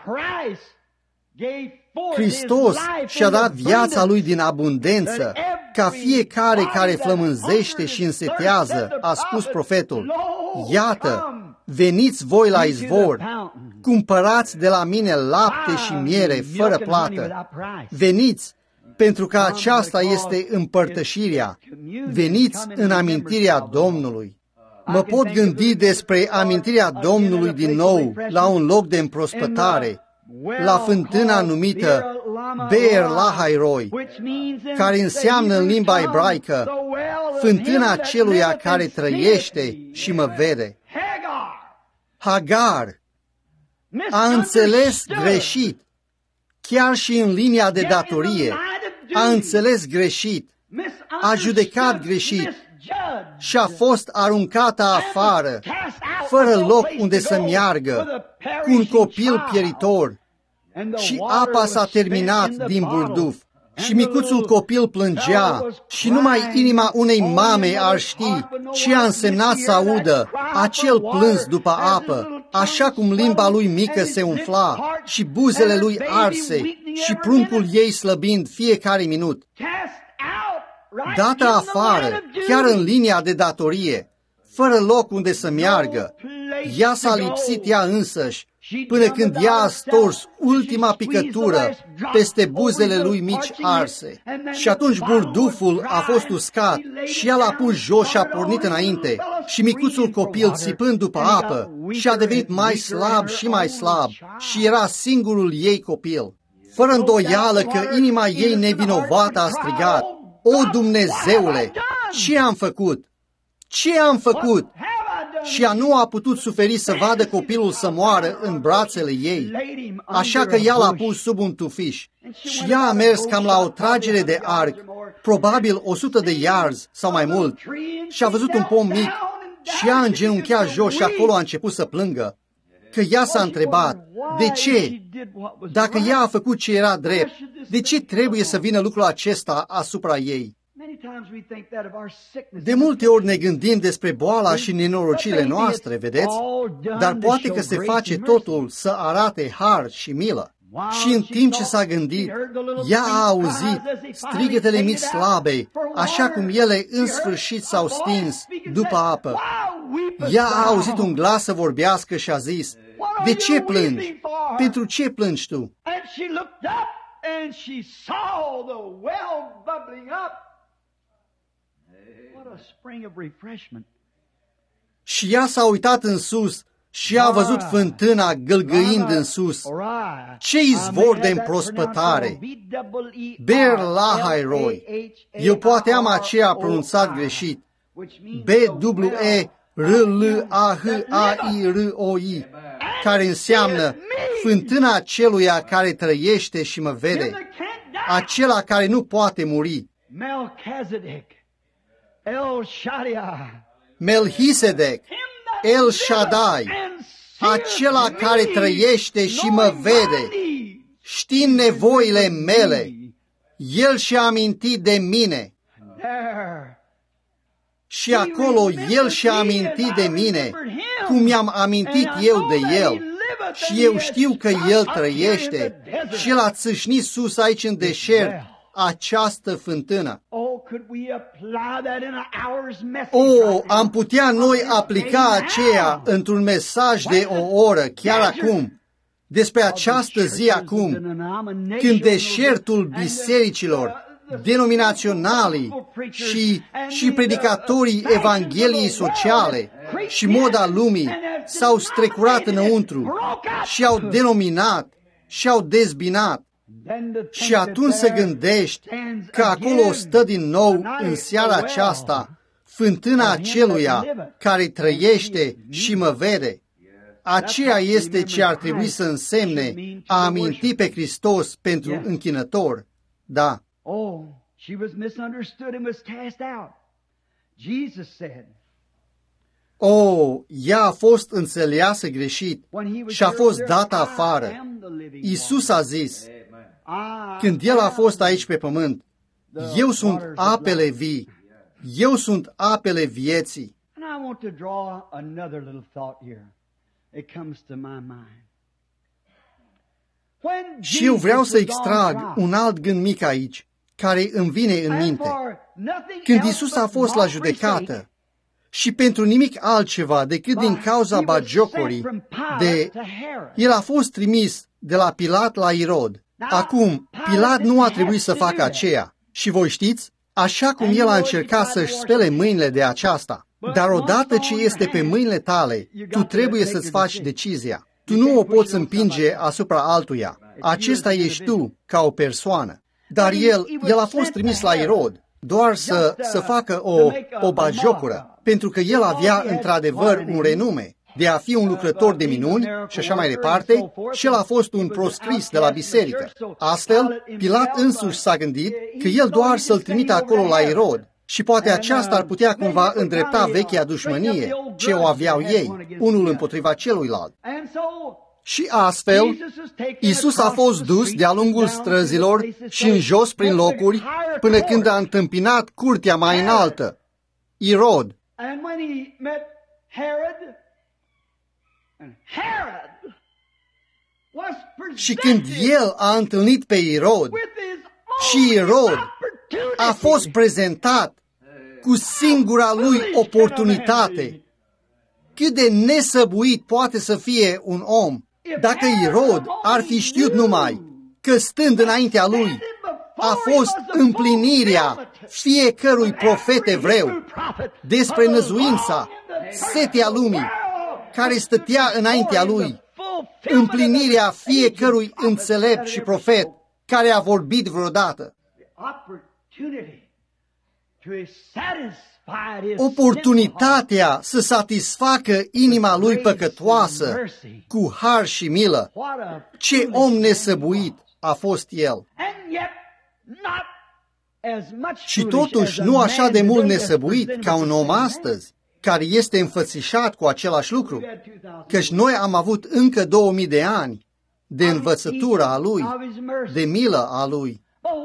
Hristos și-a dat viața Lui din abundență, ca fiecare care flămânzește și însetează, a spus profetul, iată, veniți voi la izvor, cumpărați de la mine lapte și miere fără plată. Veniți, pentru că aceasta este împărtășirea. Veniți în amintirea Domnului. Mă pot gândi despre amintirea Domnului din nou la un loc de împrospătare, la fântâna numită Beer Lahai Roi, care înseamnă în limba ebraică fântâna celuia care trăiește și mă vede. Hagar a înțeles greșit, chiar și în linia de datorie, a înțeles greșit, a judecat greșit și a fost aruncată afară, fără loc unde să meargă, cu un copil pieritor. Și apa s-a terminat din burduf. Și micuțul copil plângea și numai inima unei mame ar ști ce a însemnat să audă acel plâns după apă, așa cum limba lui mică se umfla și buzele lui arse și pruncul ei slăbind fiecare minut. Dată afară, chiar în linia de datorie, fără loc unde să meargă, ea s-a lipsit ea însăși, până când ea a stors ultima picătură peste buzele lui mici arse. Și atunci burduful a fost uscat și ea l-a pus jos și a pornit înainte. Și micuțul copil, țipând după apă, și-a devenit mai slab și mai slab și era singurul ei copil. Fără îndoială că inima ei nevinovată a strigat: O, Dumnezeule, ce am făcut? Ce am făcut? Și ea nu a putut suferi să vadă copilul să moară în brațele ei, așa că ea l-a pus sub un tufiș. Și ea a mers cam la o tragere de arc, probabil 100 de yards sau mai mult, și a văzut un pom mic și ea a îngenunchiat jos și acolo a început să plângă. Că ea s-a întrebat, de ce? Dacă ea a făcut ce era drept, de ce trebuie să vină lucrul acesta asupra ei? De multe ori ne gândim despre boala și nenorocirile noastre, vedeți? Dar poate că se face totul să arate har și milă. Și în timp ce s-a gândit, ea a auzit strigătele mici slabe, așa cum ele în sfârșit s-au stins după apă. Ea a auzit un glas să vorbească și a zis: De ce plângi? Pentru ce plângi tu? Și ea s-a uitat în sus și a văzut fântâna gâlgâind în sus. Ce izvor de împrospătare! Beer Lahai Roi. Eu poate am aceea pronunțat greșit. B-W-E-R-L-A-H-A-I-R-O-I, care înseamnă fântâna celuia care trăiește și mă vede, acela care nu poate muri. Melchisedec, El Shaddai, acela care trăiește și mă vede, știind nevoile mele, El și-a amintit de mine. Și acolo El și-a amintit de mine, cum mi-am amintit eu de El. Și eu știu că El trăiește și El a țâșnit sus aici în deșert această fântână. Am putea noi aplica aceea într-un mesaj de o oră, chiar acum, despre această zi acum, când deșertul bisericilor, denominaționalii și predicatorii Evangheliei sociale și moda lumii s-au strecurat înăuntru și au denominat și au dezbinat. Și atunci să gândești că acolo stă din nou în seara aceasta fântâna aceluia care trăiește și mă vede. Aceea este ce ar trebui să însemne a aminti pe Hristos pentru închinător. Da. Ea a fost înțeleasă greșit și a fost dată afară. Iisus a zis, când El a fost aici pe pământ, eu sunt apele vii, eu sunt apele vieții. Și eu vreau să extrag un alt gând mic aici, care îmi vine în minte. Când Iisus a fost la judecată, și pentru nimic altceva decât din cauza bagiocorii, El a fost trimis de la Pilat la Irod. Acum, Pilat nu a trebuit să facă aceea. Și voi știți, așa cum el a încercat să-și spele mâinile de aceasta, dar odată ce este pe mâinile tale, tu trebuie să-ți faci decizia. Tu nu o poți împinge asupra altuia. Acesta ești tu, ca o persoană. Dar el a fost trimis la Irod doar să facă o batjocură, pentru că el avea într-adevăr un renume de a fi un lucrător de minuni și așa mai departe, și el a fost un proscris de la biserică. Astfel, Pilat însuși s-a gândit că el doar să-l trimită acolo la Irod și poate aceasta ar putea cumva îndrepta vechea dușmănie ce o aveau ei, unul împotriva celuilalt. Și astfel, Iisus a fost dus de-a lungul străzilor și în jos prin locuri, până când a întâmpinat curtea mai înaltă, Irod. Și când el a întâlnit pe Irod, și Irod a fost prezentat cu singura lui oportunitate, cât de nesăbuit poate să fie un om, dacă Irod ar fi știut numai că stând înaintea lui a fost împlinirea fiecărui profet evreu despre năzuința, setea lumii, care stătea înaintea lui, împlinirea fiecărui înțelept și profet care a vorbit vreodată. Oportunitatea să satisfacă inima lui păcătoasă cu har și milă. Ce om nesăbuit a fost el! Și totuși nu așa de mult nesăbuit ca un om astăzi, care este înfățișat cu același lucru, căci noi am avut încă 2000 de ani de învățătura a lui, de milă a lui.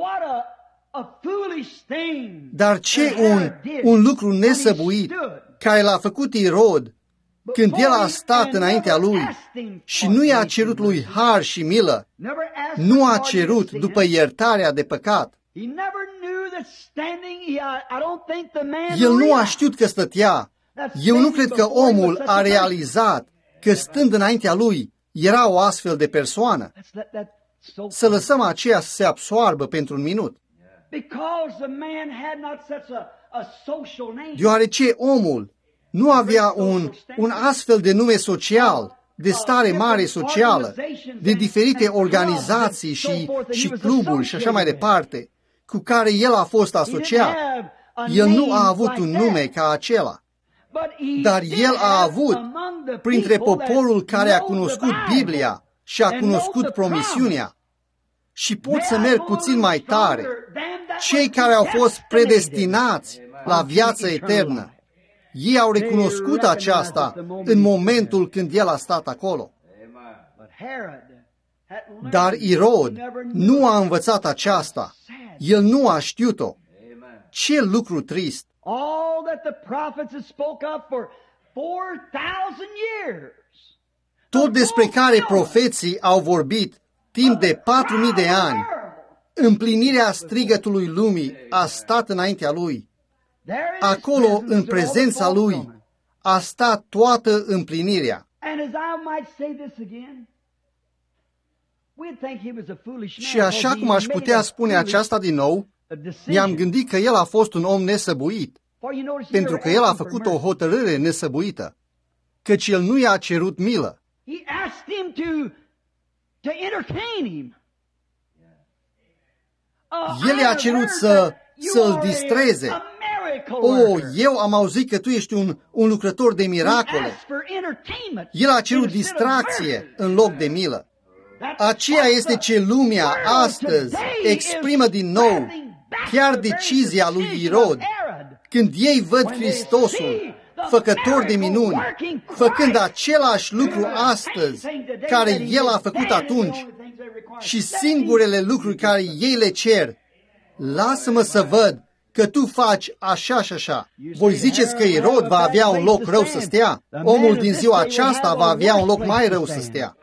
Dar ce un lucru nesăbuit care l-a făcut Irod când el a stat înaintea lui și nu i-a cerut lui har și milă, nu a cerut după iertarea de păcat. El nu a știut că stătea. Eu nu cred că omul a realizat că stând înaintea lui era o astfel de persoană. Să lăsăm aceea să se absoarbă pentru un minut. Deoarece omul nu avea un astfel de nume social, de stare mare socială, de diferite organizații și cluburi și așa mai departe, cu care el a fost asociat. El nu a avut un nume ca acela. Dar el a avut, printre poporul care a cunoscut Biblia și a cunoscut promisiunea, și pot să merg puțin mai tare, cei care au fost predestinați la viața eternă, ei au recunoscut aceasta în momentul când el a stat acolo. Dar Irod nu a învățat aceasta, el nu a știut-o. Ce lucru trist! All that the prophets had spoke of for 4,000 years. Tot despre care profeții au vorbit timp de 4000 de ani, împlinirea strigătului lumii a stat înaintea lui. Acolo, în prezența lui, a stat toată împlinirea. Și așa cum aș putea spune aceasta din nou, mi-am gândit că el a fost un om nesăbuit, pentru că el a făcut o hotărâre nesăbuită, căci el nu i-a cerut milă. El i-a cerut să-l distreze. Eu am auzit că tu ești un lucrător de miracole. El a cerut distracție în loc de milă. Aceea este ce lumea astăzi exprimă din nou, chiar decizia lui Irod, când ei văd Hristosul, făcător de minuni, făcând același lucru astăzi care el a făcut atunci și singurele lucruri care ei le cer, lasă-mă să văd că tu faci așa și așa. Voi ziceți că Irod va avea un loc rău să stea? Omul din ziua aceasta va avea un loc mai rău să stea.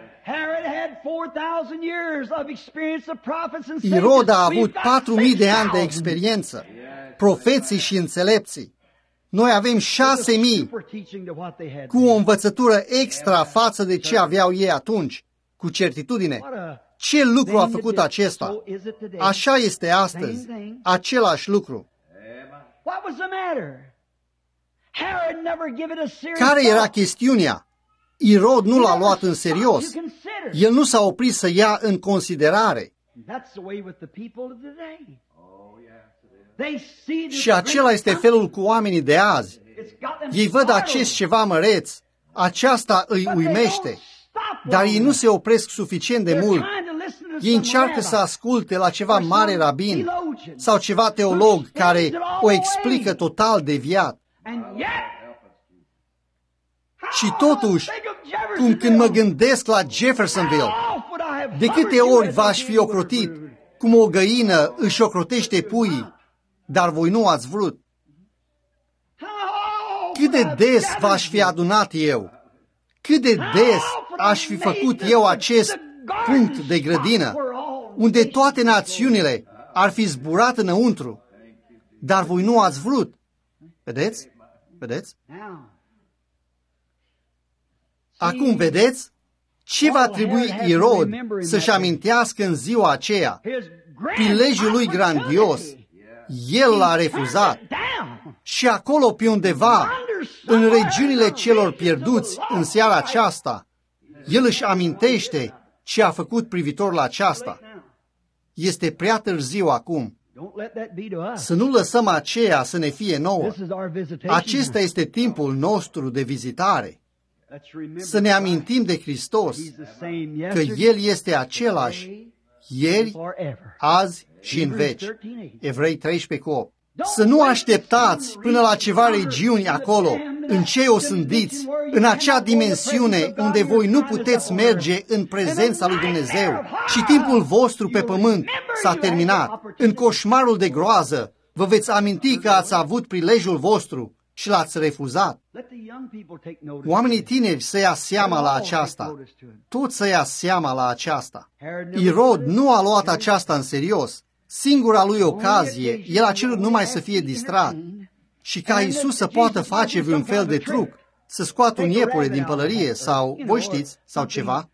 Irod a avut 4000 de ani de experiență, profeții și înțelepții. Noi avem 6000 cu o învățătură extra față de ce aveau ei atunci, cu certitudine. Ce lucru a făcut acesta? Așa este astăzi, același lucru. Care era chestiunea? Irod nu l-a luat în serios. El nu s-a oprit să ia în considerare. Și acela este felul cu oamenii de azi. Ei văd acest ceva măreț, aceasta îi uimește, dar ei nu se opresc suficient de mult. Ei încearcă să asculte la ceva mare rabin sau ceva teolog care o explică total deviat. Și totuși, cum când mă gândesc la Jeffersonville, de câte ori v-aș fi ocrotit, cum o găină își ocrotește puii, dar voi nu ați vrut. Cât de des v-aș fi adunat eu, cât de des aș fi făcut eu acest punct de grădină, unde toate națiunile ar fi zburat înăuntru, dar voi nu ați vrut. Vedeți? Vedeți? Acum vedeți ce va trebui Irod să-și amintească în ziua aceea. Prilejul lui grandios. El l-a refuzat. Și acolo pe undeva, în regiunile celor pierduți în seara aceasta, el își amintește ce a făcut privitor la aceasta. Este prea târziu acum. Să nu lăsăm aceea să ne fie nouă. Acesta este timpul nostru de vizitare. Să ne amintim de Hristos, că El este același ieri, azi și în veci. Evrei 13:8. Să nu așteptați până la ceva regiuni acolo, în ce o sândiți, în acea dimensiune unde voi nu puteți merge în prezența lui Dumnezeu și timpul vostru pe pământ s-a terminat. În coșmarul de groază vă veți aminti că ați avut prilejul vostru și l-ați refuzat. Oamenii tineri să ia seama la aceasta. Toți să ia seama la aceasta. Irod nu a luat aceasta în serios. Singura lui ocazie, el a cerut numai să fie distrat și ca Iisus să poată face vreun fel de truc, să scoată un iepure din pălărie sau, voi știți, sau ceva.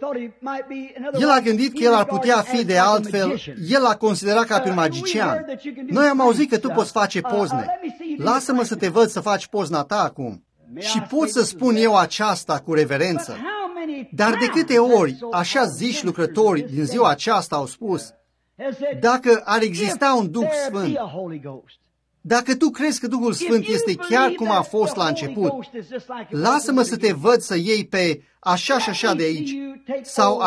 El a gândit că el ar putea fi de altfel, el l-a considerat ca pe un magician. Noi am auzit că tu poți face pozne. Lasă-mă să te văd să faci pozna ta acum. Și pot să spun eu aceasta cu reverență. Dar de câte ori așa zici lucrători din ziua aceasta au spus, dacă ar exista un Duh Sfânt, dacă tu crezi că Duhul Sfânt este chiar cum a fost la început, lasă-mă să te văd să iei pe așa și așa de aici, sau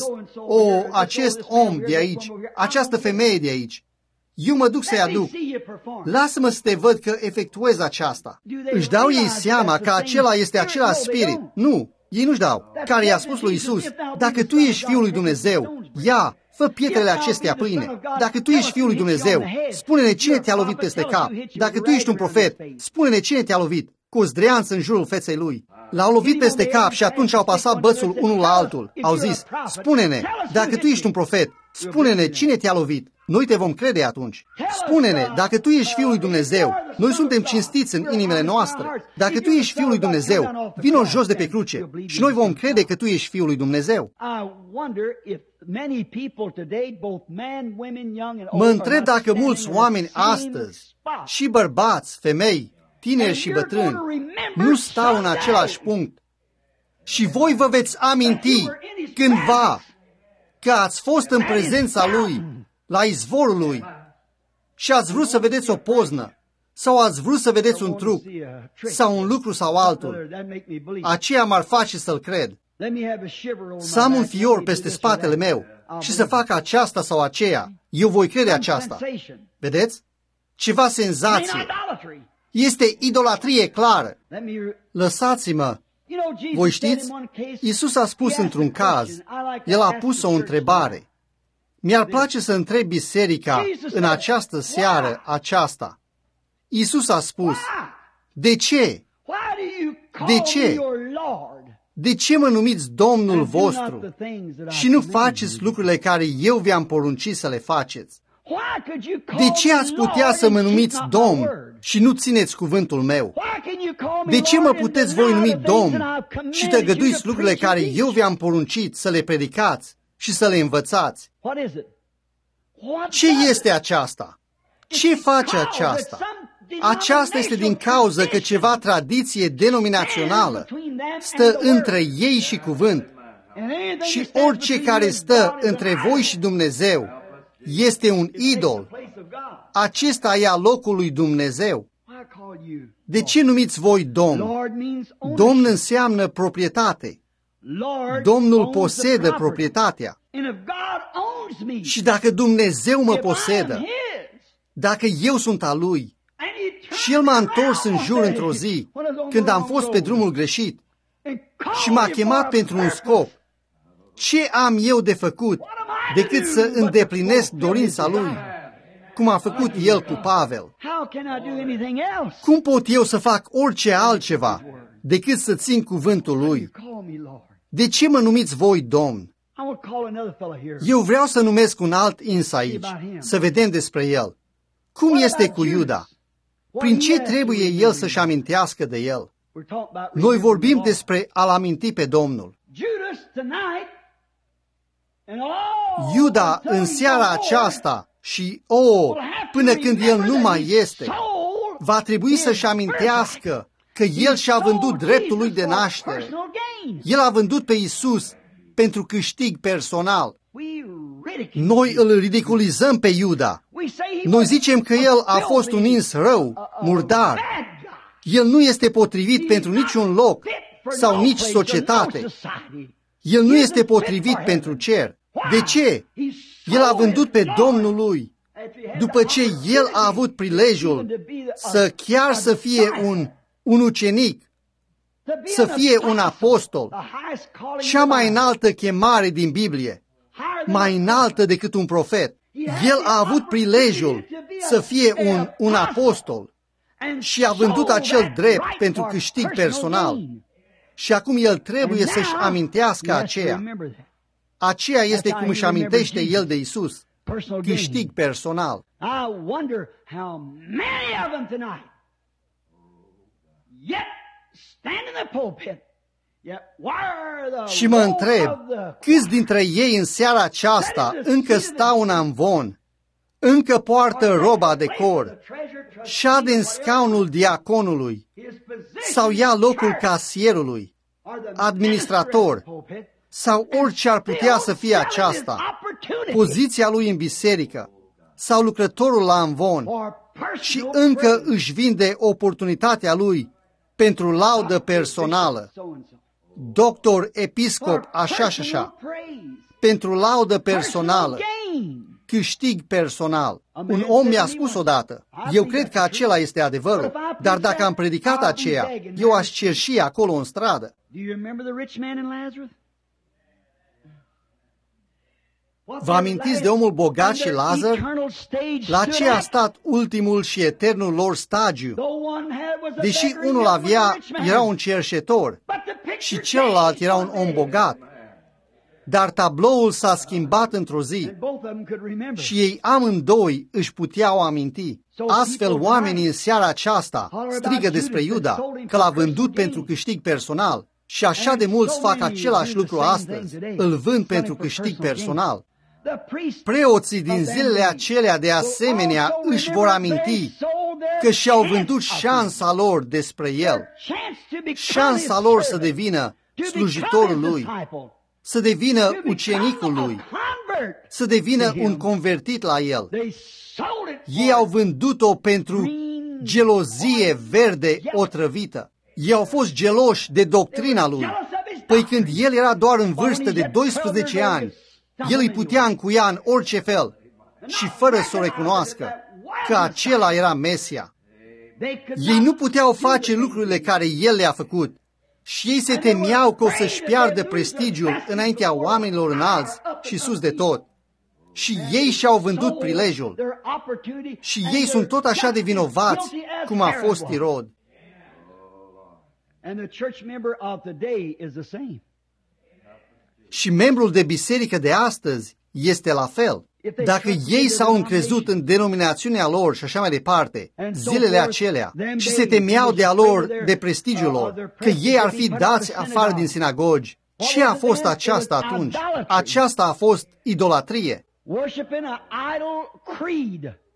acest om de aici, această femeie de aici. Eu mă duc să-i aduc. Lasă-mă să te văd că efectuez aceasta. Își dau ei seama că acela este același spirit? Nu, ei nu-și dau. Care i-a spus lui Iisus, dacă tu ești Fiul lui Dumnezeu, ia, fă pietrele acestea pâine. Dacă tu ești Fiul lui Dumnezeu, spune-ne cine te-a lovit peste cap. Dacă tu ești un profet, spune-ne cine te-a lovit. Cu o zdreanță în jurul feței lui. L-au lovit peste cap și atunci au pasat bățul unul la altul. Au zis, spune-ne, dacă tu ești un profet, spune-ne cine te-a lovit. Noi te vom crede atunci. Spune-ne, dacă tu ești Fiul lui Dumnezeu, noi suntem cinstiți în inimile noastre. Dacă tu ești Fiul lui Dumnezeu, vino jos de pe cruce și noi vom crede că tu ești Fiul lui Dumnezeu. Mă întreb dacă mulți oameni astăzi, și bărbați, femei, tineri și bătrâni, nu stau în același punct. Și voi vă veți aminti cândva că ați fost în prezența Lui, la izvorul Lui, și ați vrut să vedeți o poznă, sau ați vrut să vedeți un truc, sau un lucru sau altul. Aceea m-ar face să-L cred. Să am un fior peste spatele meu și să fac aceasta sau aceea. Eu voi crede aceasta. Vedeți? Ceva senzație. Este idolatrie clară. Lăsați-mă. Voi știți? Iisus a spus într-un caz, El a pus o întrebare. Mi-ar place să întreb biserica în această seară aceasta. Iisus a spus, de ce? De ce? De ce mă numiți Domnul vostru și nu faceți lucrurile care eu vi-am poruncit să le faceți? De ce ați putea să mă numiți Domn și nu țineți cuvântul meu? De ce mă puteți voi numi Domn și tăgăduiți lucrurile care eu vi-am poruncit să le predicați și să le învățați? Ce este aceasta? Ce face aceasta? Aceasta este din cauză că ceva tradiție denominațională stă între ei și cuvânt. Și orice care stă între voi și Dumnezeu este un idol. Acesta ia locul lui Dumnezeu. De ce numiți voi Domn? Domn înseamnă proprietate. Domnul posedă proprietatea. Și dacă Dumnezeu mă posedă, dacă eu sunt a Lui, și El m-a întors în jur într-o zi, când am fost pe drumul greșit, și m-a chemat pentru un scop, ce am eu de făcut decât să îndeplinesc dorința Lui, cum a făcut El cu Pavel? Cum pot eu să fac orice altceva decât să țin cuvântul Lui? De ce mă numiți voi Domn? Eu vreau să numesc un ins aici, să vedem despre el. Cum este cu Iuda? Prin ce trebuie el să-și amintească de el? Noi vorbim despre a-L aminti pe Domnul. Iuda în seara aceasta și, până când el nu mai este, va trebui să-și amintească că el și-a vândut dreptul lui de naștere. El a vândut pe Iisus pentru câștig personal. Noi îl ridiculizăm pe Iuda. Noi zicem că el a fost un ins rău, murdar. El nu este potrivit pentru niciun loc sau nici societate. El nu este potrivit pentru cer. De ce? El a vândut pe Domnul lui, după ce el a avut prilejul să fie un ucenic, să fie un apostol, cea mai înaltă chemare din Biblie, mai înaltă decât un profet. El a avut prilejul să fie un apostol și a vândut acel drept pentru câștig personal. Și acum el trebuie să-și amintească aceea. Aceea este cum își amintește el de Isus, câștig personal. Și mă întreb, câți dintre ei în seara aceasta încă stau în amvon, încă poartă roba de cor, șade în scaunul diaconului sau ia locul casierului, administrator, sau orice ar putea să fie aceasta, poziția lui în biserică sau lucrătorul la amvon, și încă își vinde oportunitatea lui pentru laudă personală. Doctor, episcop, așa și așa, pentru laudă personală, câștig personal. Un om mi-a spus odată, eu cred că acela este adevărul, dar dacă am predicat aceea, eu aș cerși acolo în stradă. Vă amintiți de omul bogat și Lazar? La ce a stat ultimul și eternul lor stagiu? Deși unul era un cerșetor și celălalt era un om bogat. Dar tabloul s-a schimbat într-o zi și ei amândoi își puteau aminti. Astfel, oamenii în seara aceasta strigă despre Iuda că l-a vândut pentru câștig personal și așa de mulți fac același lucru astăzi, îl vând pentru câștig personal. Preoții din zilele acelea de asemenea își vor aminti că și-au vândut șansa lor despre el, șansa lor să devină slujitorul lui, să devină ucenicul lui, să devină un convertit la el. Ei au vândut-o pentru gelozie verde otrăvită. Ei au fost geloși de doctrina lui. Păi când el era doar în vârstă de 12 ani, el îi putea încuia în orice fel și fără să o recunoască că acela era Mesia. Ei nu puteau face lucrurile care el le-a făcut și ei se temeau că o să-și piardă prestigiul înaintea oamenilor înalți și sus de tot. Și ei și-au vândut prilejul. Și ei sunt tot așa de vinovați cum a fost Irod. Și membrul de biserică de astăzi este la fel. Dacă ei s-au încrezut în denominațiunea lor și așa mai departe, zilele acelea, și se temeau de a lor, de prestigiul lor, că ei ar fi dați afară din sinagogi, ce a fost aceasta atunci? Aceasta a fost idolatrie.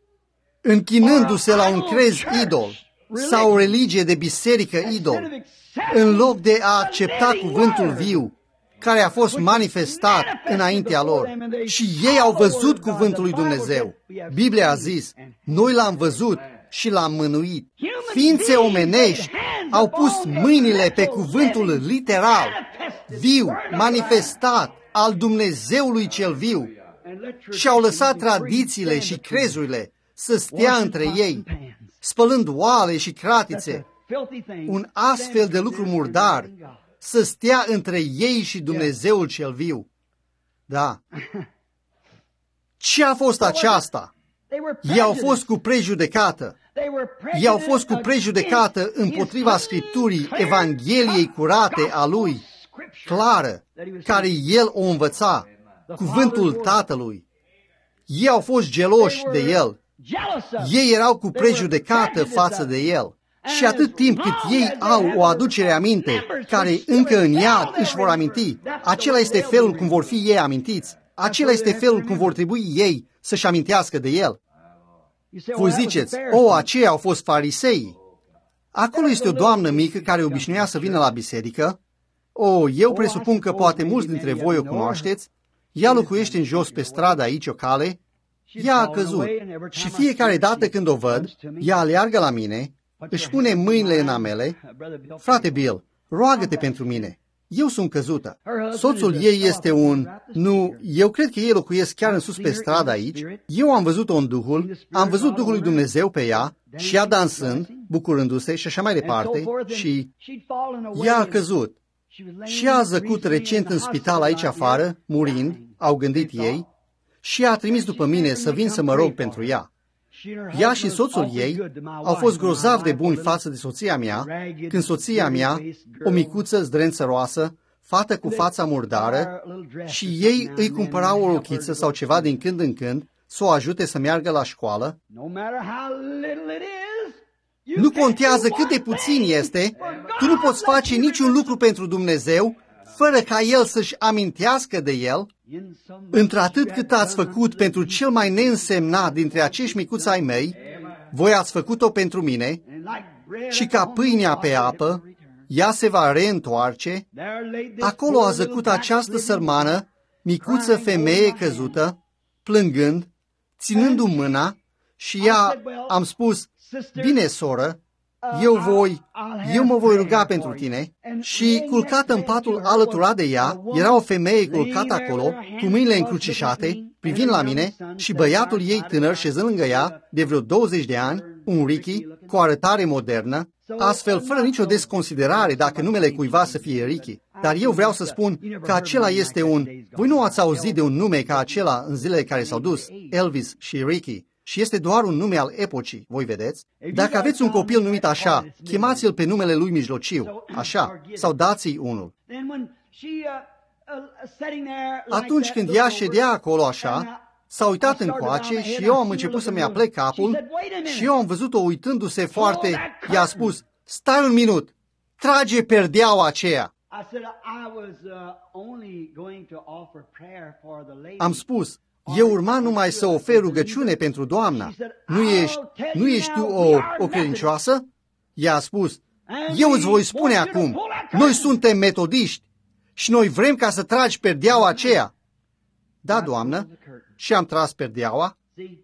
Închinându-se la un crez idol sau o religie de biserică idol, în loc de a accepta cuvântul viu care a fost manifestat înaintea lor. Și ei au văzut cuvântul lui Dumnezeu. Biblia a zis, noi l-am văzut și l-am mânuit. Ființe omenești au pus mâinile pe cuvântul literal, viu, manifestat, al Dumnezeului cel viu și au lăsat tradițiile și crezurile să stea între ei, spălând oale și cratițe, un astfel de lucru murdar, să stea între ei și Dumnezeul cel viu. Da. Ce a fost aceasta? Ei au fost cu prejudecată. Ei au fost cu prejudecată împotriva Scripturii, Evangheliei curate a Lui, clară, care El o învăța, cuvântul Tatălui. Ei au fost geloși de El. Ei erau cu prejudecată față de El. Și atât timp cât ei au o aducere aminte, care încă în iad își vor aminti, acela este felul cum vor fi ei amintiți, acela este felul cum vor trebui ei să-și amintească de El. Voi ziceți, aceia au fost farisei. Acolo este o doamnă mică care obișnuia să vină la biserică. Eu presupun că poate mulți dintre voi o cunoașteți. Ea locuiește în jos pe stradă aici o cale. Ea a căzut și fiecare dată când o văd, ea aleargă la mine, își pune mâinile în amele. Frate Bill, roagă-te pentru mine. Eu sunt căzută. Soțul ei este eu cred că ei locuiesc chiar în sus pe stradă aici. Eu am văzut-o în Duhul, am văzut Duhul lui Dumnezeu pe ea și ea dansând, bucurându-se și așa mai departe și ea a căzut. Și a zăcut recent în spital aici afară, murind, au gândit ei, și a trimis după mine să vin să mă rog pentru ea. Ea și soțul ei au fost grozav de buni față de soția mea, când soția mea, o micuță zdrențăroasă, fată cu fața murdară, și ei îi cumpărau o rochiță sau ceva din când în când să o ajute să meargă la școală. Nu contează cât de puțin este, tu nu poți face niciun lucru pentru Dumnezeu fără ca El să-și amintească de El. Într-atât cât ați făcut pentru cel mai neînsemnat dintre acești micuți ai mei, voi ați făcut-o pentru mine, și ca pâinea pe apă, ea se va reîntoarce. Acolo a zăcut această sărmană, micuță femeie căzută, plângând, ținându-mi mâna, și ea am spus, bine, soră, eu mă voi ruga pentru tine. Și culcată în patul alăturat de ea, era o femeie culcată acolo, cu mâinile încrucișate, privind la mine, și băiatul ei tânăr șezând lângă ea, de vreo 20 de ani, un Ricky, cu o arătare modernă, astfel fără nicio desconsiderare dacă numele cuiva să fie Ricky. Dar eu vreau să spun că acela este voi nu ați auzit de un nume ca acela în zilele care s-au dus, Elvis și Ricky. Și este doar un nume al epocii, voi vedeți? Dacă aveți un copil numit așa, chemați-l pe numele lui mijlociu, așa, sau dați-i unul. Atunci când ea ședea acolo așa, s-a uitat încoace și eu am început să-mi aplec capul și eu am văzut-o uitându-se foarte, i-a spus, stai un minut, trage perdeaua aceea. Am spus, eu urma numai să ofer rugăciune pentru doamna. Nu ești tu o credincioasă? Ea a spus, eu îți voi spune acum, noi suntem metodiști și noi vrem ca să tragi perdeaua aceea. Da, doamnă, și am tras perdeaua.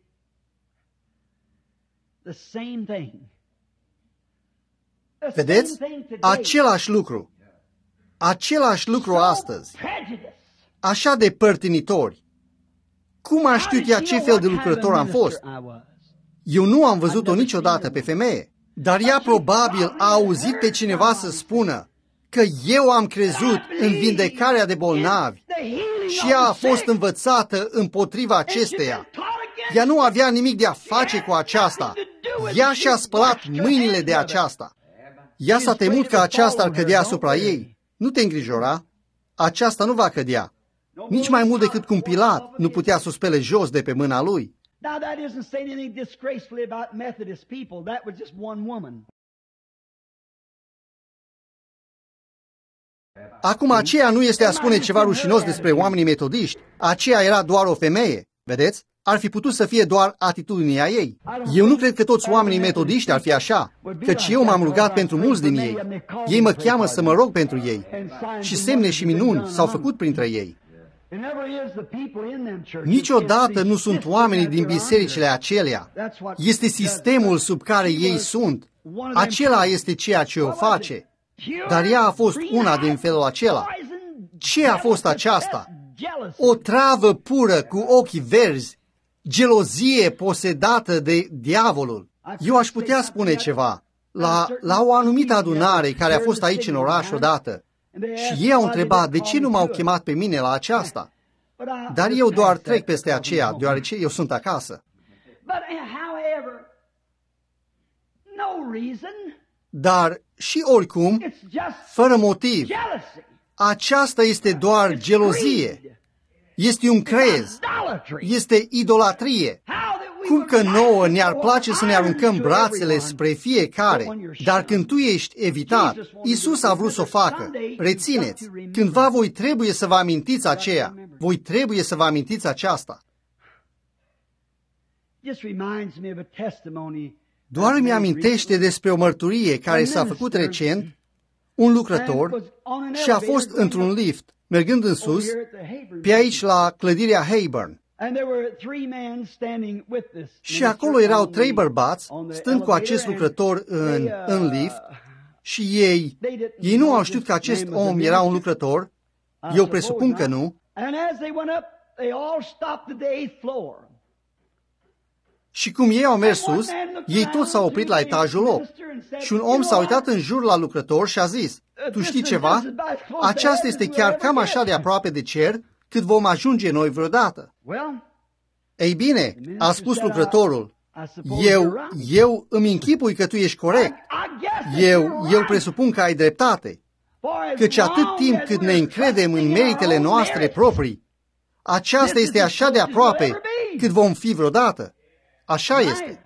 Vedeți? Același lucru. Același lucru astăzi. Așa de părtinitori. Cum a știut ea ce fel de lucrător am fost? Eu nu am văzut-o niciodată pe femeie, dar ea probabil a auzit pe cineva să spună că eu am crezut în vindecarea de bolnavi și ea a fost învățată împotriva acesteia. Ea nu avea nimic de a face cu aceasta. Ea și-a spălat mâinile de aceasta. Ea s-a temut că aceasta ar cădea asupra ei. Nu te îngrijora, aceasta nu va cădea. Nici mai mult decât cum Pilat nu putea să o spele jos de pe mâna lui. Acum aceea nu este a spune ceva rușinos despre oamenii metodiști. Aceea era doar o femeie, vedeți? ar fi putut să fie doar atitudinea ei. Eu nu cred că toți oamenii metodiști ar fi așa, căci eu m-am rugat pentru mulți din ei. Ei mă cheamă să mă rog pentru ei. Și semne și minuni s-au făcut printre ei. Niciodată nu sunt oamenii din bisericile acelea. Este sistemul sub care ei sunt. Acela este ceea ce o face. Dar ea a fost una din felul acela. Ce a fost aceasta? O travă pură cu ochii verzi, gelozie posedată de diavolul. Eu aș putea spune ceva. La o anumită adunare care a fost aici în oraș odată, și ei au întrebat de ce nu m-au chemat pe mine la aceasta. Dar eu doar trec peste aceea, deoarece eu sunt acasă. Dar și oricum, fără motiv, aceasta este doar gelozie. Este un crez. Este idolatrie. Cum că nouă ne-ar place să ne aruncăm brațele spre fiecare, dar când tu ești evitat, Iisus a vrut să o facă. Rețineți, cândva voi trebuie să vă amintiți aceea. Voi trebuie să vă amintiți aceasta. Doar îmi amintește despre o mărturie care s-a făcut recent. Un lucrător și a fost într-un lift, mergând în sus, pe aici la clădirea Hayburn. Și acolo erau 3 bărbați, stând cu acest lucrător în lift, și ei nu au știut că acest om era un lucrător. Eu presupun că nu. Și cum ei au mers sus, ei toți s-au oprit la etajul 8. Și un om s-a uitat în jur la lucrător și a zis, tu știi ceva? Aceasta este chiar cam așa de aproape de cer cât vom ajunge noi vreodată. Ei bine, a spus lucrătorul, eu îmi închipui că tu ești corect. Eu presupun că ai dreptate. Căci atât timp cât ne încredem în meritele noastre proprii, aceasta este așa de aproape cât vom fi vreodată. Așa este.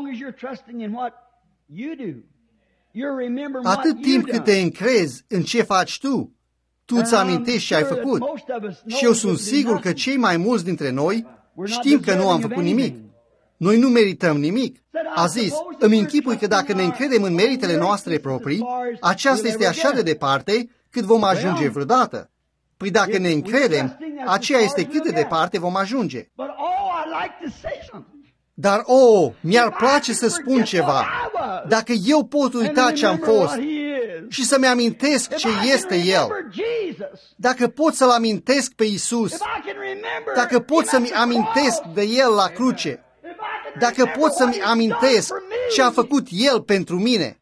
Atât timp cât te încrezi în ce faci tu, tu îți amintești ce ai făcut. Și eu sunt sigur că cei mai mulți dintre noi știm că nu am făcut nimic. Noi nu merităm nimic. A zis, îmi închipui că dacă ne încredem în meritele noastre proprii, aceasta este așa de departe cât vom ajunge vreodată. Păi dacă ne încredem, aceea este cât de departe vom ajunge. Dar, mi-ar place să spun ceva. Dacă eu pot uita ce am fost și să-mi amintesc ce este El, dacă pot să-L amintesc pe Iisus, dacă pot să-mi amintesc de El la cruce, dacă pot să-mi amintesc ce a făcut El pentru mine,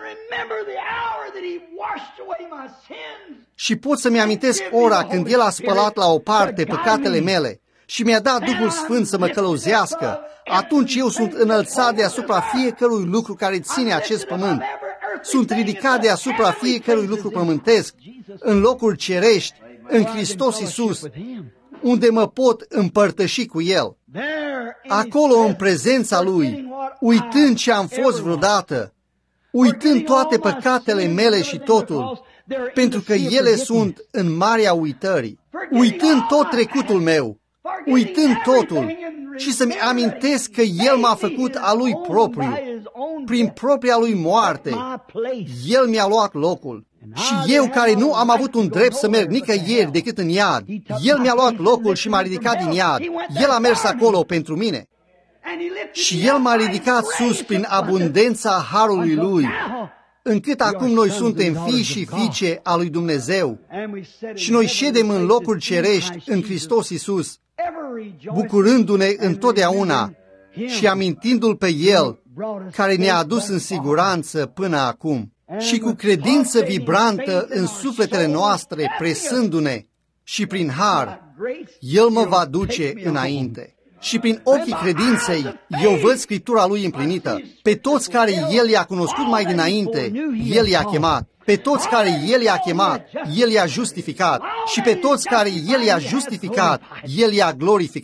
și pot să-mi amintesc ora când El a spălat la o parte păcatele mele și mi-a dat Duhul Sfânt să mă călăuzească, atunci eu sunt înălțat deasupra fiecărui lucru care ține acest pământ. Sunt ridicat deasupra fiecărui lucru pământesc, în locuri cerești, în Hristos Iisus, unde mă pot împărtăși cu El. Acolo, în prezența Lui, uitând ce am fost vreodată, uitând toate păcatele mele și totul, pentru că ele sunt în marea uitării, uitând tot trecutul meu, uitând totul, și să-mi amintesc că El m-a făcut a Lui propriu, prin propria Lui moarte. El mi-a luat locul. Și eu, care nu am avut un drept să merg nicăieri decât în iad, El mi-a luat locul și m-a ridicat din iad. El a mers acolo pentru mine. Și El m-a ridicat sus prin abundența harului Lui, încât acum noi suntem fii și fiice a lui Dumnezeu. Și noi ședem în locuri cerești în Hristos Iisus, bucurându-ne întotdeauna și amintindu-L pe El, care ne-a adus în siguranță până acum. Și cu credință vibrantă în sufletele noastre, presându-ne, și prin har, El mă va duce înainte. Și prin ochii credinței, eu văd Scriptura Lui împlinită. Pe toți care El i-a cunoscut mai dinainte, El i-a chemat. Pe toți care El i-a chemat, El i-a justificat. Și pe toți care El i-a justificat, El i-a glorificat.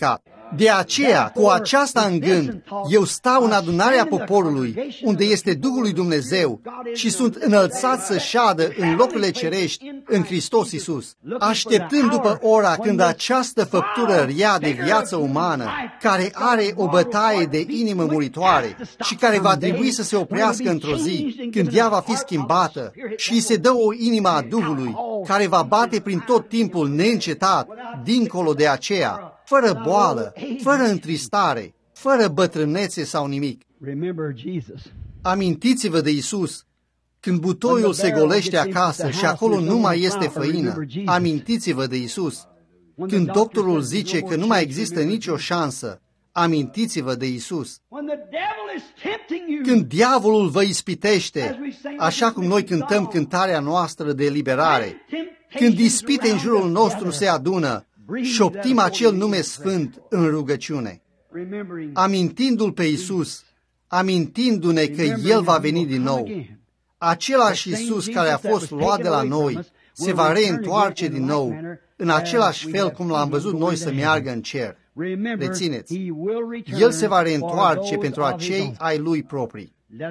De aceea, cu aceasta în gând, eu stau în adunarea poporului, unde este Duhul lui Dumnezeu, și sunt înălțat să șadă în locurile cerești în Hristos Iisus, așteptând după ora când această făptură rea de viață umană, care are o bătaie de inimă muritoare și care va trebui să se oprească într-o zi, când ea va fi schimbată și îi se dă o inimă a Duhului, care va bate prin tot timpul neîncetat, dincolo de aceea, fără boală, fără întristare, fără bătrânețe sau nimic. Amintiți-vă de Iisus, când butoiul se golește acasă și acolo nu mai este făină. Amintiți-vă de Iisus. Când doctorul zice că nu mai există nicio șansă, amintiți-vă de Iisus. Când diavolul vă ispitește, așa cum noi cântăm cântarea noastră de eliberare, când ispite în jurul nostru se adună, șoptim acel nume sfânt în rugăciune, amintindu-L pe Iisus, amintindu-ne că El va veni din nou. Același Iisus care a fost luat de la noi se va reîntoarce din nou, în același fel cum L-am văzut noi să meargă în cer. Rețineți, El se va reîntoarce pentru acei ai Lui proprii.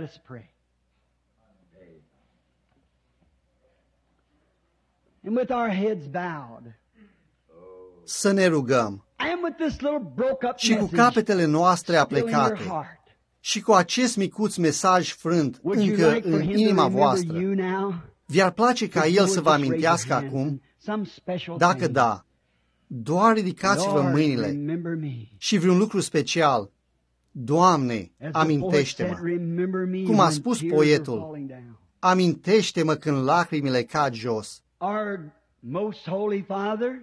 Să ne rugăm și cu capetele noastre aplecate și cu acest micuț mesaj frânt încă în inima voastră, vi-ar place ca El să vă amintească acum? Dacă da, doar ridicați-vă mâinile și vreun lucru special. Doamne, amintește-mă. Cum a spus poetul, amintește-mă când lacrimile cad jos. Our most holy Father,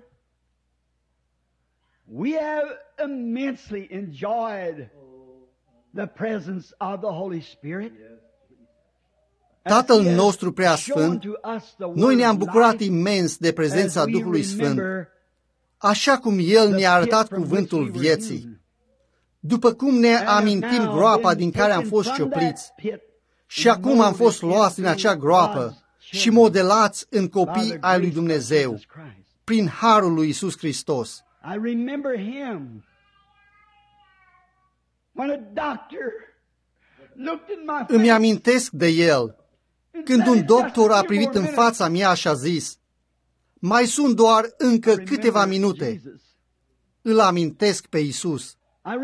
we have immensely enjoyed the presence of the Holy Spirit. Tatăl nostru preasfânt, noi ne-am bucurat imens de prezența Duhului Sfânt, așa cum El ne-a arătat cuvântul vieții. După cum ne amintim groapa din care am fost ciopliți, și acum am fost luați din acea groapă și modelați în copii ai lui Dumnezeu, prin harul lui Iisus Hristos. Îmi amintesc de El, când un doctor a privit în fața mea și a zis, mai sunt doar încă câteva minute. Îl amintesc pe Iisus.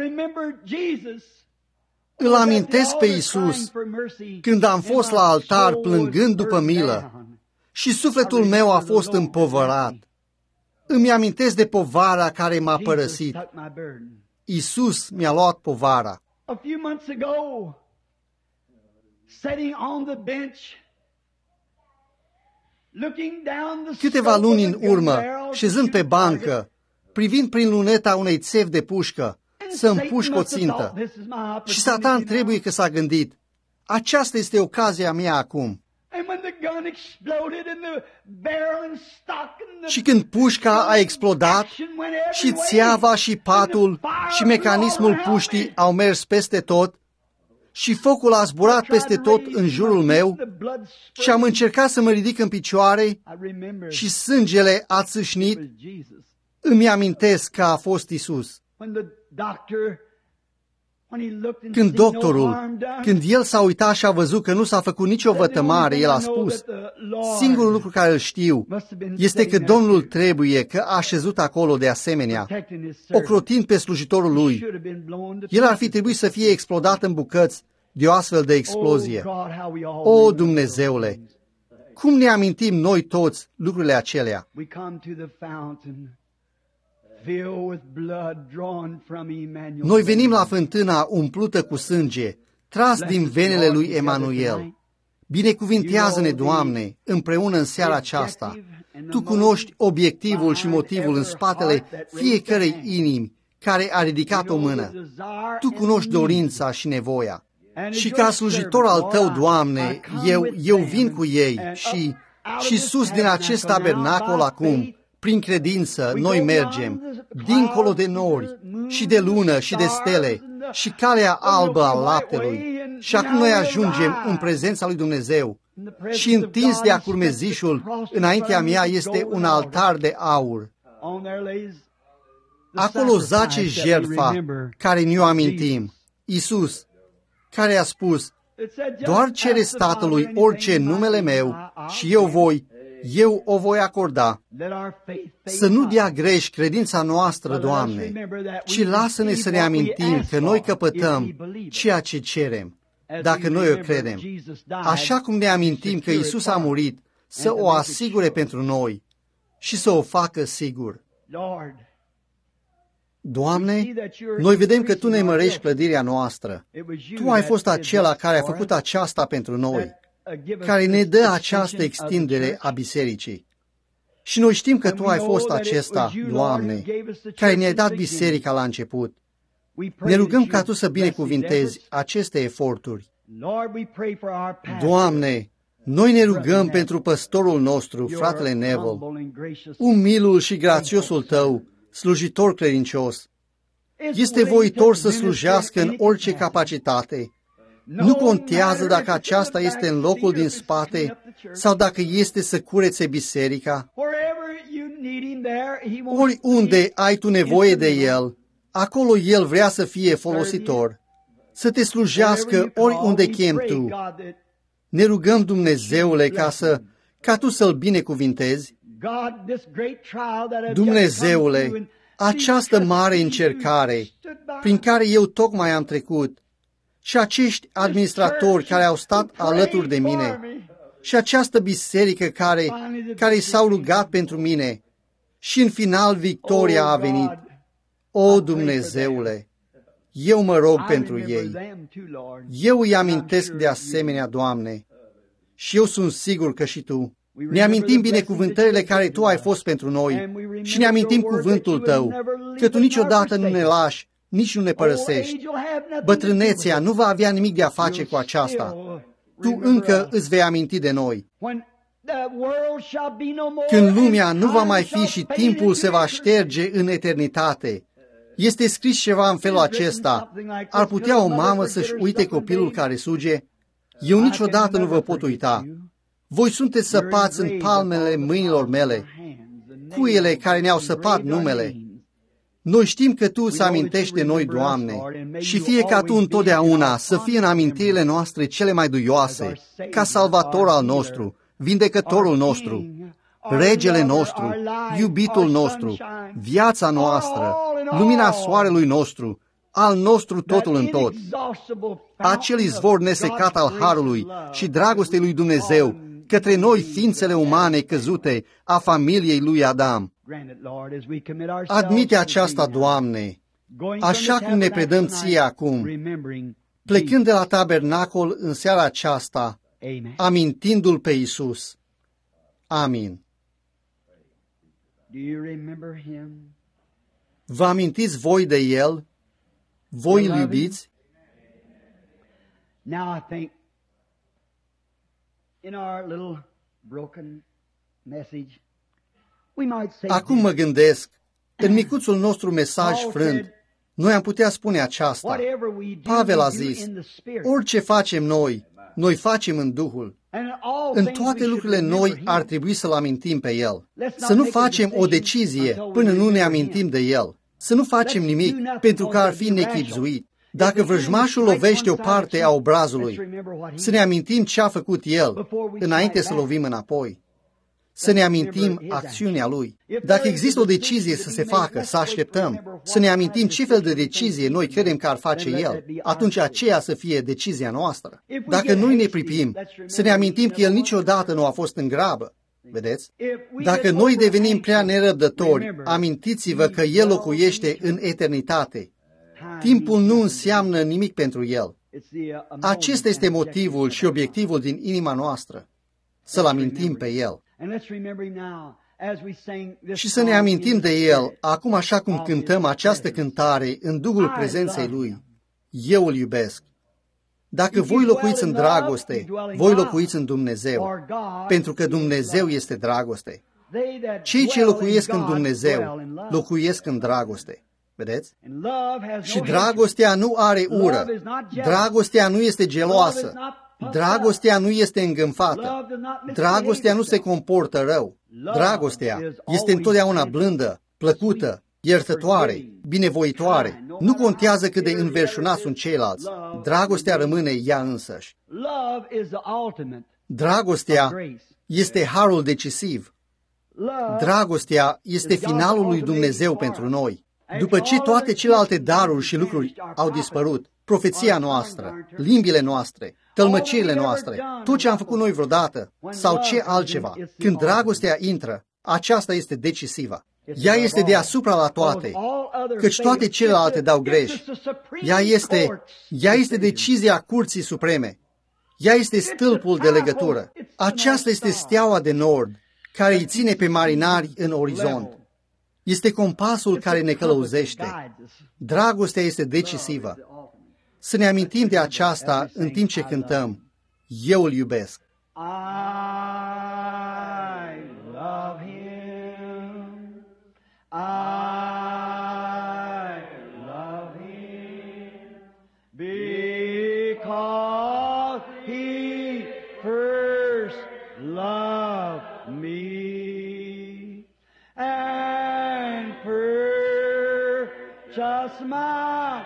Îl amintesc pe Iisus când am fost la altar plângând după milă și sufletul meu a fost împovărat. Îmi amintesc de povara care m-a părăsit. Iisus mi-a luat povara. Câteva luni în urmă, șezând pe bancă, privind prin luneta unei țevi de pușcă, să împușc o țintă. Și Satan trebuie că s-a gândit, aceasta este ocazia mea acum. Și când pușca a explodat și țeava și patul și mecanismul puștii au mers peste tot și focul a zburat peste tot în jurul meu și am încercat să mă ridic în picioare și sângele a țâșnit, îmi amintesc că a fost Iisus. Când doctorul, când el s-a uitat și a văzut că nu s-a făcut nicio vătămare, el a spus, singurul lucru care îl știu este că Domnul trebuie că a șezut acolo de asemenea, ocrotind pe slujitorul lui. El ar fi trebuit să fie explodat în bucăți de o astfel de explozie. O, Dumnezeule, cum ne amintim noi toți lucrurile acelea? Noi venim la fântâna umplută cu sânge, tras din venele lui Emanuel. Binecuvintează-ne, Doamne, împreună în seara aceasta. Tu cunoști obiectivul și motivul în spatele fiecărei inimi care a ridicat o mână. Tu cunoști dorința și nevoia. Și ca slujitor al Tău, Doamne, eu vin cu ei și sus din acest tabernacol acum, prin credință, noi mergem, dincolo de nori și de lună și de stele și calea albă a laptelui. Și acum noi ajungem în prezența lui Dumnezeu și întins de acurmezișul, înaintea mea este un altar de aur. Acolo zace jertfa care ne-o amintim. Iisus, care a spus, doar cereți Tatălui orice în numele meu și eu o voi acorda. Să nu dea greș credința noastră, Doamne, ci lasă-ne să ne amintim că noi căpătăm ceea ce cerem, dacă noi o credem. Așa cum ne amintim că Iisus a murit să o asigure pentru noi și să o facă sigur. Doamne, noi vedem că Tu ne mărești clădirea noastră. Tu ai fost acela care a făcut aceasta pentru noi, care ne dă această extindere a bisericii. Și noi știm că Tu ai fost acesta, Doamne, care ne-ai dat biserica la început. Ne rugăm ca Tu să binecuvintezi aceste eforturi. Doamne, noi ne rugăm pentru păstorul nostru, fratele Neville, umilul și grațiosul Tău, slujitor credincios. Este voitor să slujească în orice capacitate. Nu contează dacă aceasta este în locul din spate sau dacă este să curețe biserica. Oriunde ai tu nevoie de el, acolo el vrea să fie folositor, să te slujească oriunde chem tu. Ne rugăm, Dumnezeule, ca tu să-l binecuvintezi. Dumnezeule, această mare încercare prin care eu tocmai am trecut și acești administratori care au stat alături de mine și această biserică care s-au rugat pentru mine și în final victoria a venit. O, Dumnezeule, eu mă rog pentru ei. Eu îi amintesc de asemenea, Doamne, și eu sunt sigur că și Tu. Ne amintim binecuvântările care Tu ai fost pentru noi și ne amintim cuvântul Tău, că Tu niciodată nu ne lași, nici nu ne părăsești. Bătrânețea nu va avea nimic de a face cu aceasta. Tu încă îți vei aminti de noi. Când lumea nu va mai fi și timpul se va șterge în eternitate, este scris ceva în felul acesta. Ar putea o mamă să-și uite copilul care suge? Eu niciodată nu vă pot uita. Voi sunteți săpați în palmele mâinilor mele, cuiele care ne-au săpat numele. Noi știm că Tu îți amintești de noi, Doamne, și fie ca Tu întotdeauna să fie în amintirile noastre cele mai duioase, ca salvator al nostru, vindecătorul nostru, regele nostru, iubitul nostru, viața noastră, lumina soarelui nostru, al nostru totul în tot. Acel izvor nesecat al harului și dragostei lui Dumnezeu către noi, ființele umane căzute a familiei lui Adam. Admite aceasta, Doamne, așa cum ne predăm Ție acum, plecând de la tabernacol în seara aceasta, amintindu-L pe Iisus. Amin. Vă amintiți voi de El? Voi îl iubiți? Now I think in our little broken message we might say Acum mă gândesc, în micuțul nostru mesaj frânt, noi am putea spune aceasta. Pavel a zis, orice facem noi facem în Duhul. În toate lucrurile noi ar trebui să-L amintim pe El. Să nu facem o decizie până nu ne amintim de El. Să nu facem nimic pentru că ar fi nechibzuit. Dacă vrăjmașul lovește o parte a obrazului, să ne amintim ce a făcut el înainte să lovim înapoi. Să ne amintim acțiunea lui. Dacă există o decizie să se facă, să așteptăm, să ne amintim ce fel de decizie noi credem că ar face el, atunci aceea să fie decizia noastră. Dacă noi ne pripim, să ne amintim că el niciodată nu a fost în grabă. Vedeți? Dacă noi devenim prea nerăbdători, amintiți-vă că el locuiește în eternitate. Timpul nu înseamnă nimic pentru el. Acesta este motivul și obiectivul din inima noastră. Să-L amintim pe el. Și să ne amintim de el, acum așa cum cântăm această cântare în Duhul prezenței Lui. Eu îl iubesc. Dacă voi locuiți în dragoste, voi locuiți în Dumnezeu, pentru că Dumnezeu este dragoste. Cei ce locuiesc în Dumnezeu, locuiesc în dragoste. Vedeți? Și dragostea nu are ură. Dragostea nu este geloasă. Dragostea nu este îngânfată. Dragostea nu se comportă rău. Dragostea este întotdeauna blândă, plăcută, iertătoare, binevoitoare. Nu contează cât de înverșunați sunt ceilalți. Dragostea rămâne ea însăși. Dragostea este harul decisiv. Dragostea este finalul lui Dumnezeu pentru noi. După ce toate celelalte daruri și lucruri au dispărut, profeția noastră, limbile noastre, tălmăcirile noastre, tot ce am făcut noi vreodată sau ce altceva, când dragostea intră, aceasta este decisivă. Ea este deasupra la toate, căci toate celelalte dau greș. Ea este decizia Curții Supreme. Ea este stâlpul de legătură. Aceasta este steaua de nord, care îi ține pe marinari în orizont. Este compasul care ne călăuzește. Dragostea este decisivă. Să ne amintim de aceasta în timp ce cântăm, Eu îl iubesc. I love him. I love him because he first loved me and purchased my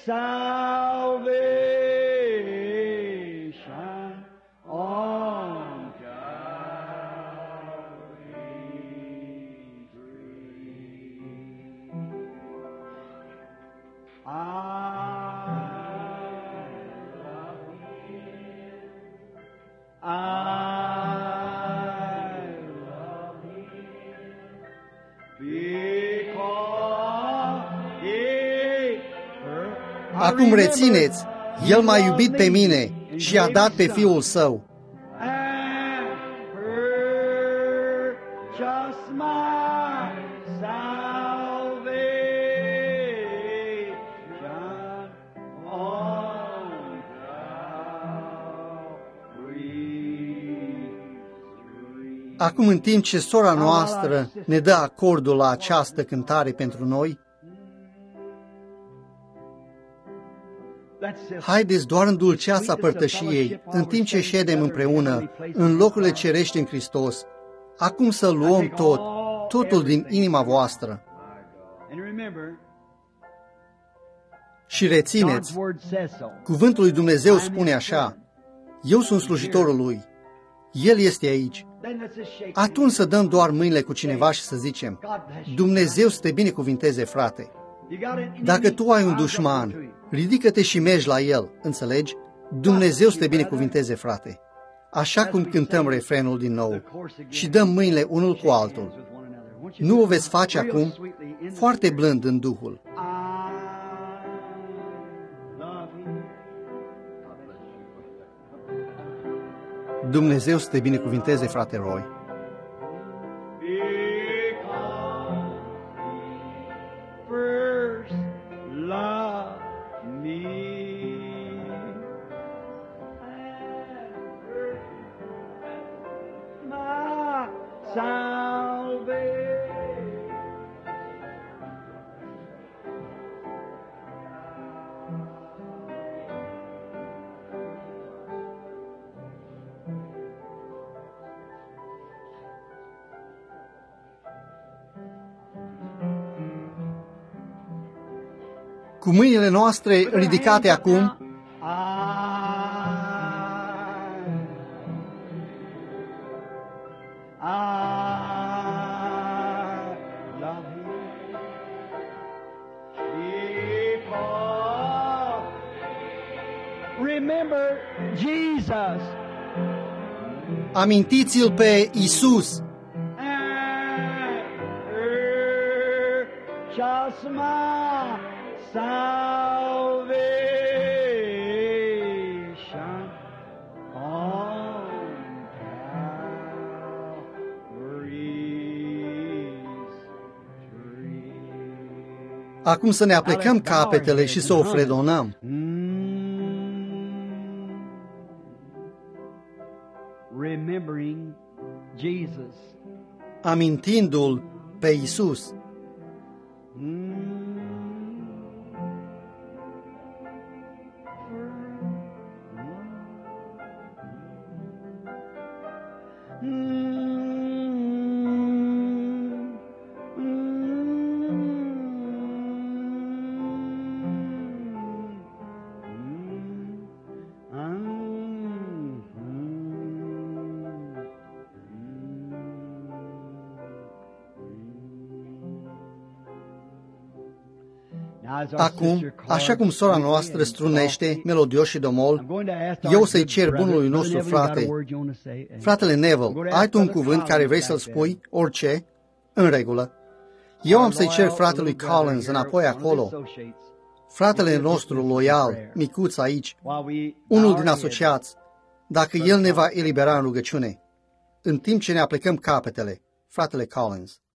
salvation on Calvary's tree. I love him. I love him because he Acum rețineți, El m-a iubit pe mine și a dat pe Fiul Său. Acum, în timp ce sora noastră ne dă acordul la această cântare pentru noi, haideți doar în dulceața părtășiei, în timp ce ședem împreună în locurile cerești în Hristos, acum să luăm totul din inima voastră. Și rețineți, cuvântul lui Dumnezeu spune așa, eu sunt slujitorul lui, El este aici. Atunci să dăm doar mâinile cu cineva și să zicem, Dumnezeu să te binecuvinteze, frate. Dacă tu ai un dușman, ridică-te și mergi la el, înțelegi? Dumnezeu să te binecuvinteze, frate. Așa cum cântăm refrenul din nou și dăm mâinile unul cu altul. Nu o veți face acum? Foarte blând în Duhul. Dumnezeu să te binecuvinteze, frate Roy. Cu mâinile noastre ridicate acum, amintiți-l pe Iisus. Acum să ne aplecăm capetele și să o fredonăm. Amintindu-l pe Iisus. Acum, așa cum sora noastră strunește melodios și domol, eu o să-i cer bunului nostru frate, fratele Neville, ai tu un cuvânt care vrei să-l spui, orice, în regulă. Eu am să-i cer fratelui Collins înapoi acolo, fratele nostru loial, micuț aici, unul din asociați, dacă el ne va elibera în rugăciune, în timp ce ne aplicăm capetele, fratele Collins.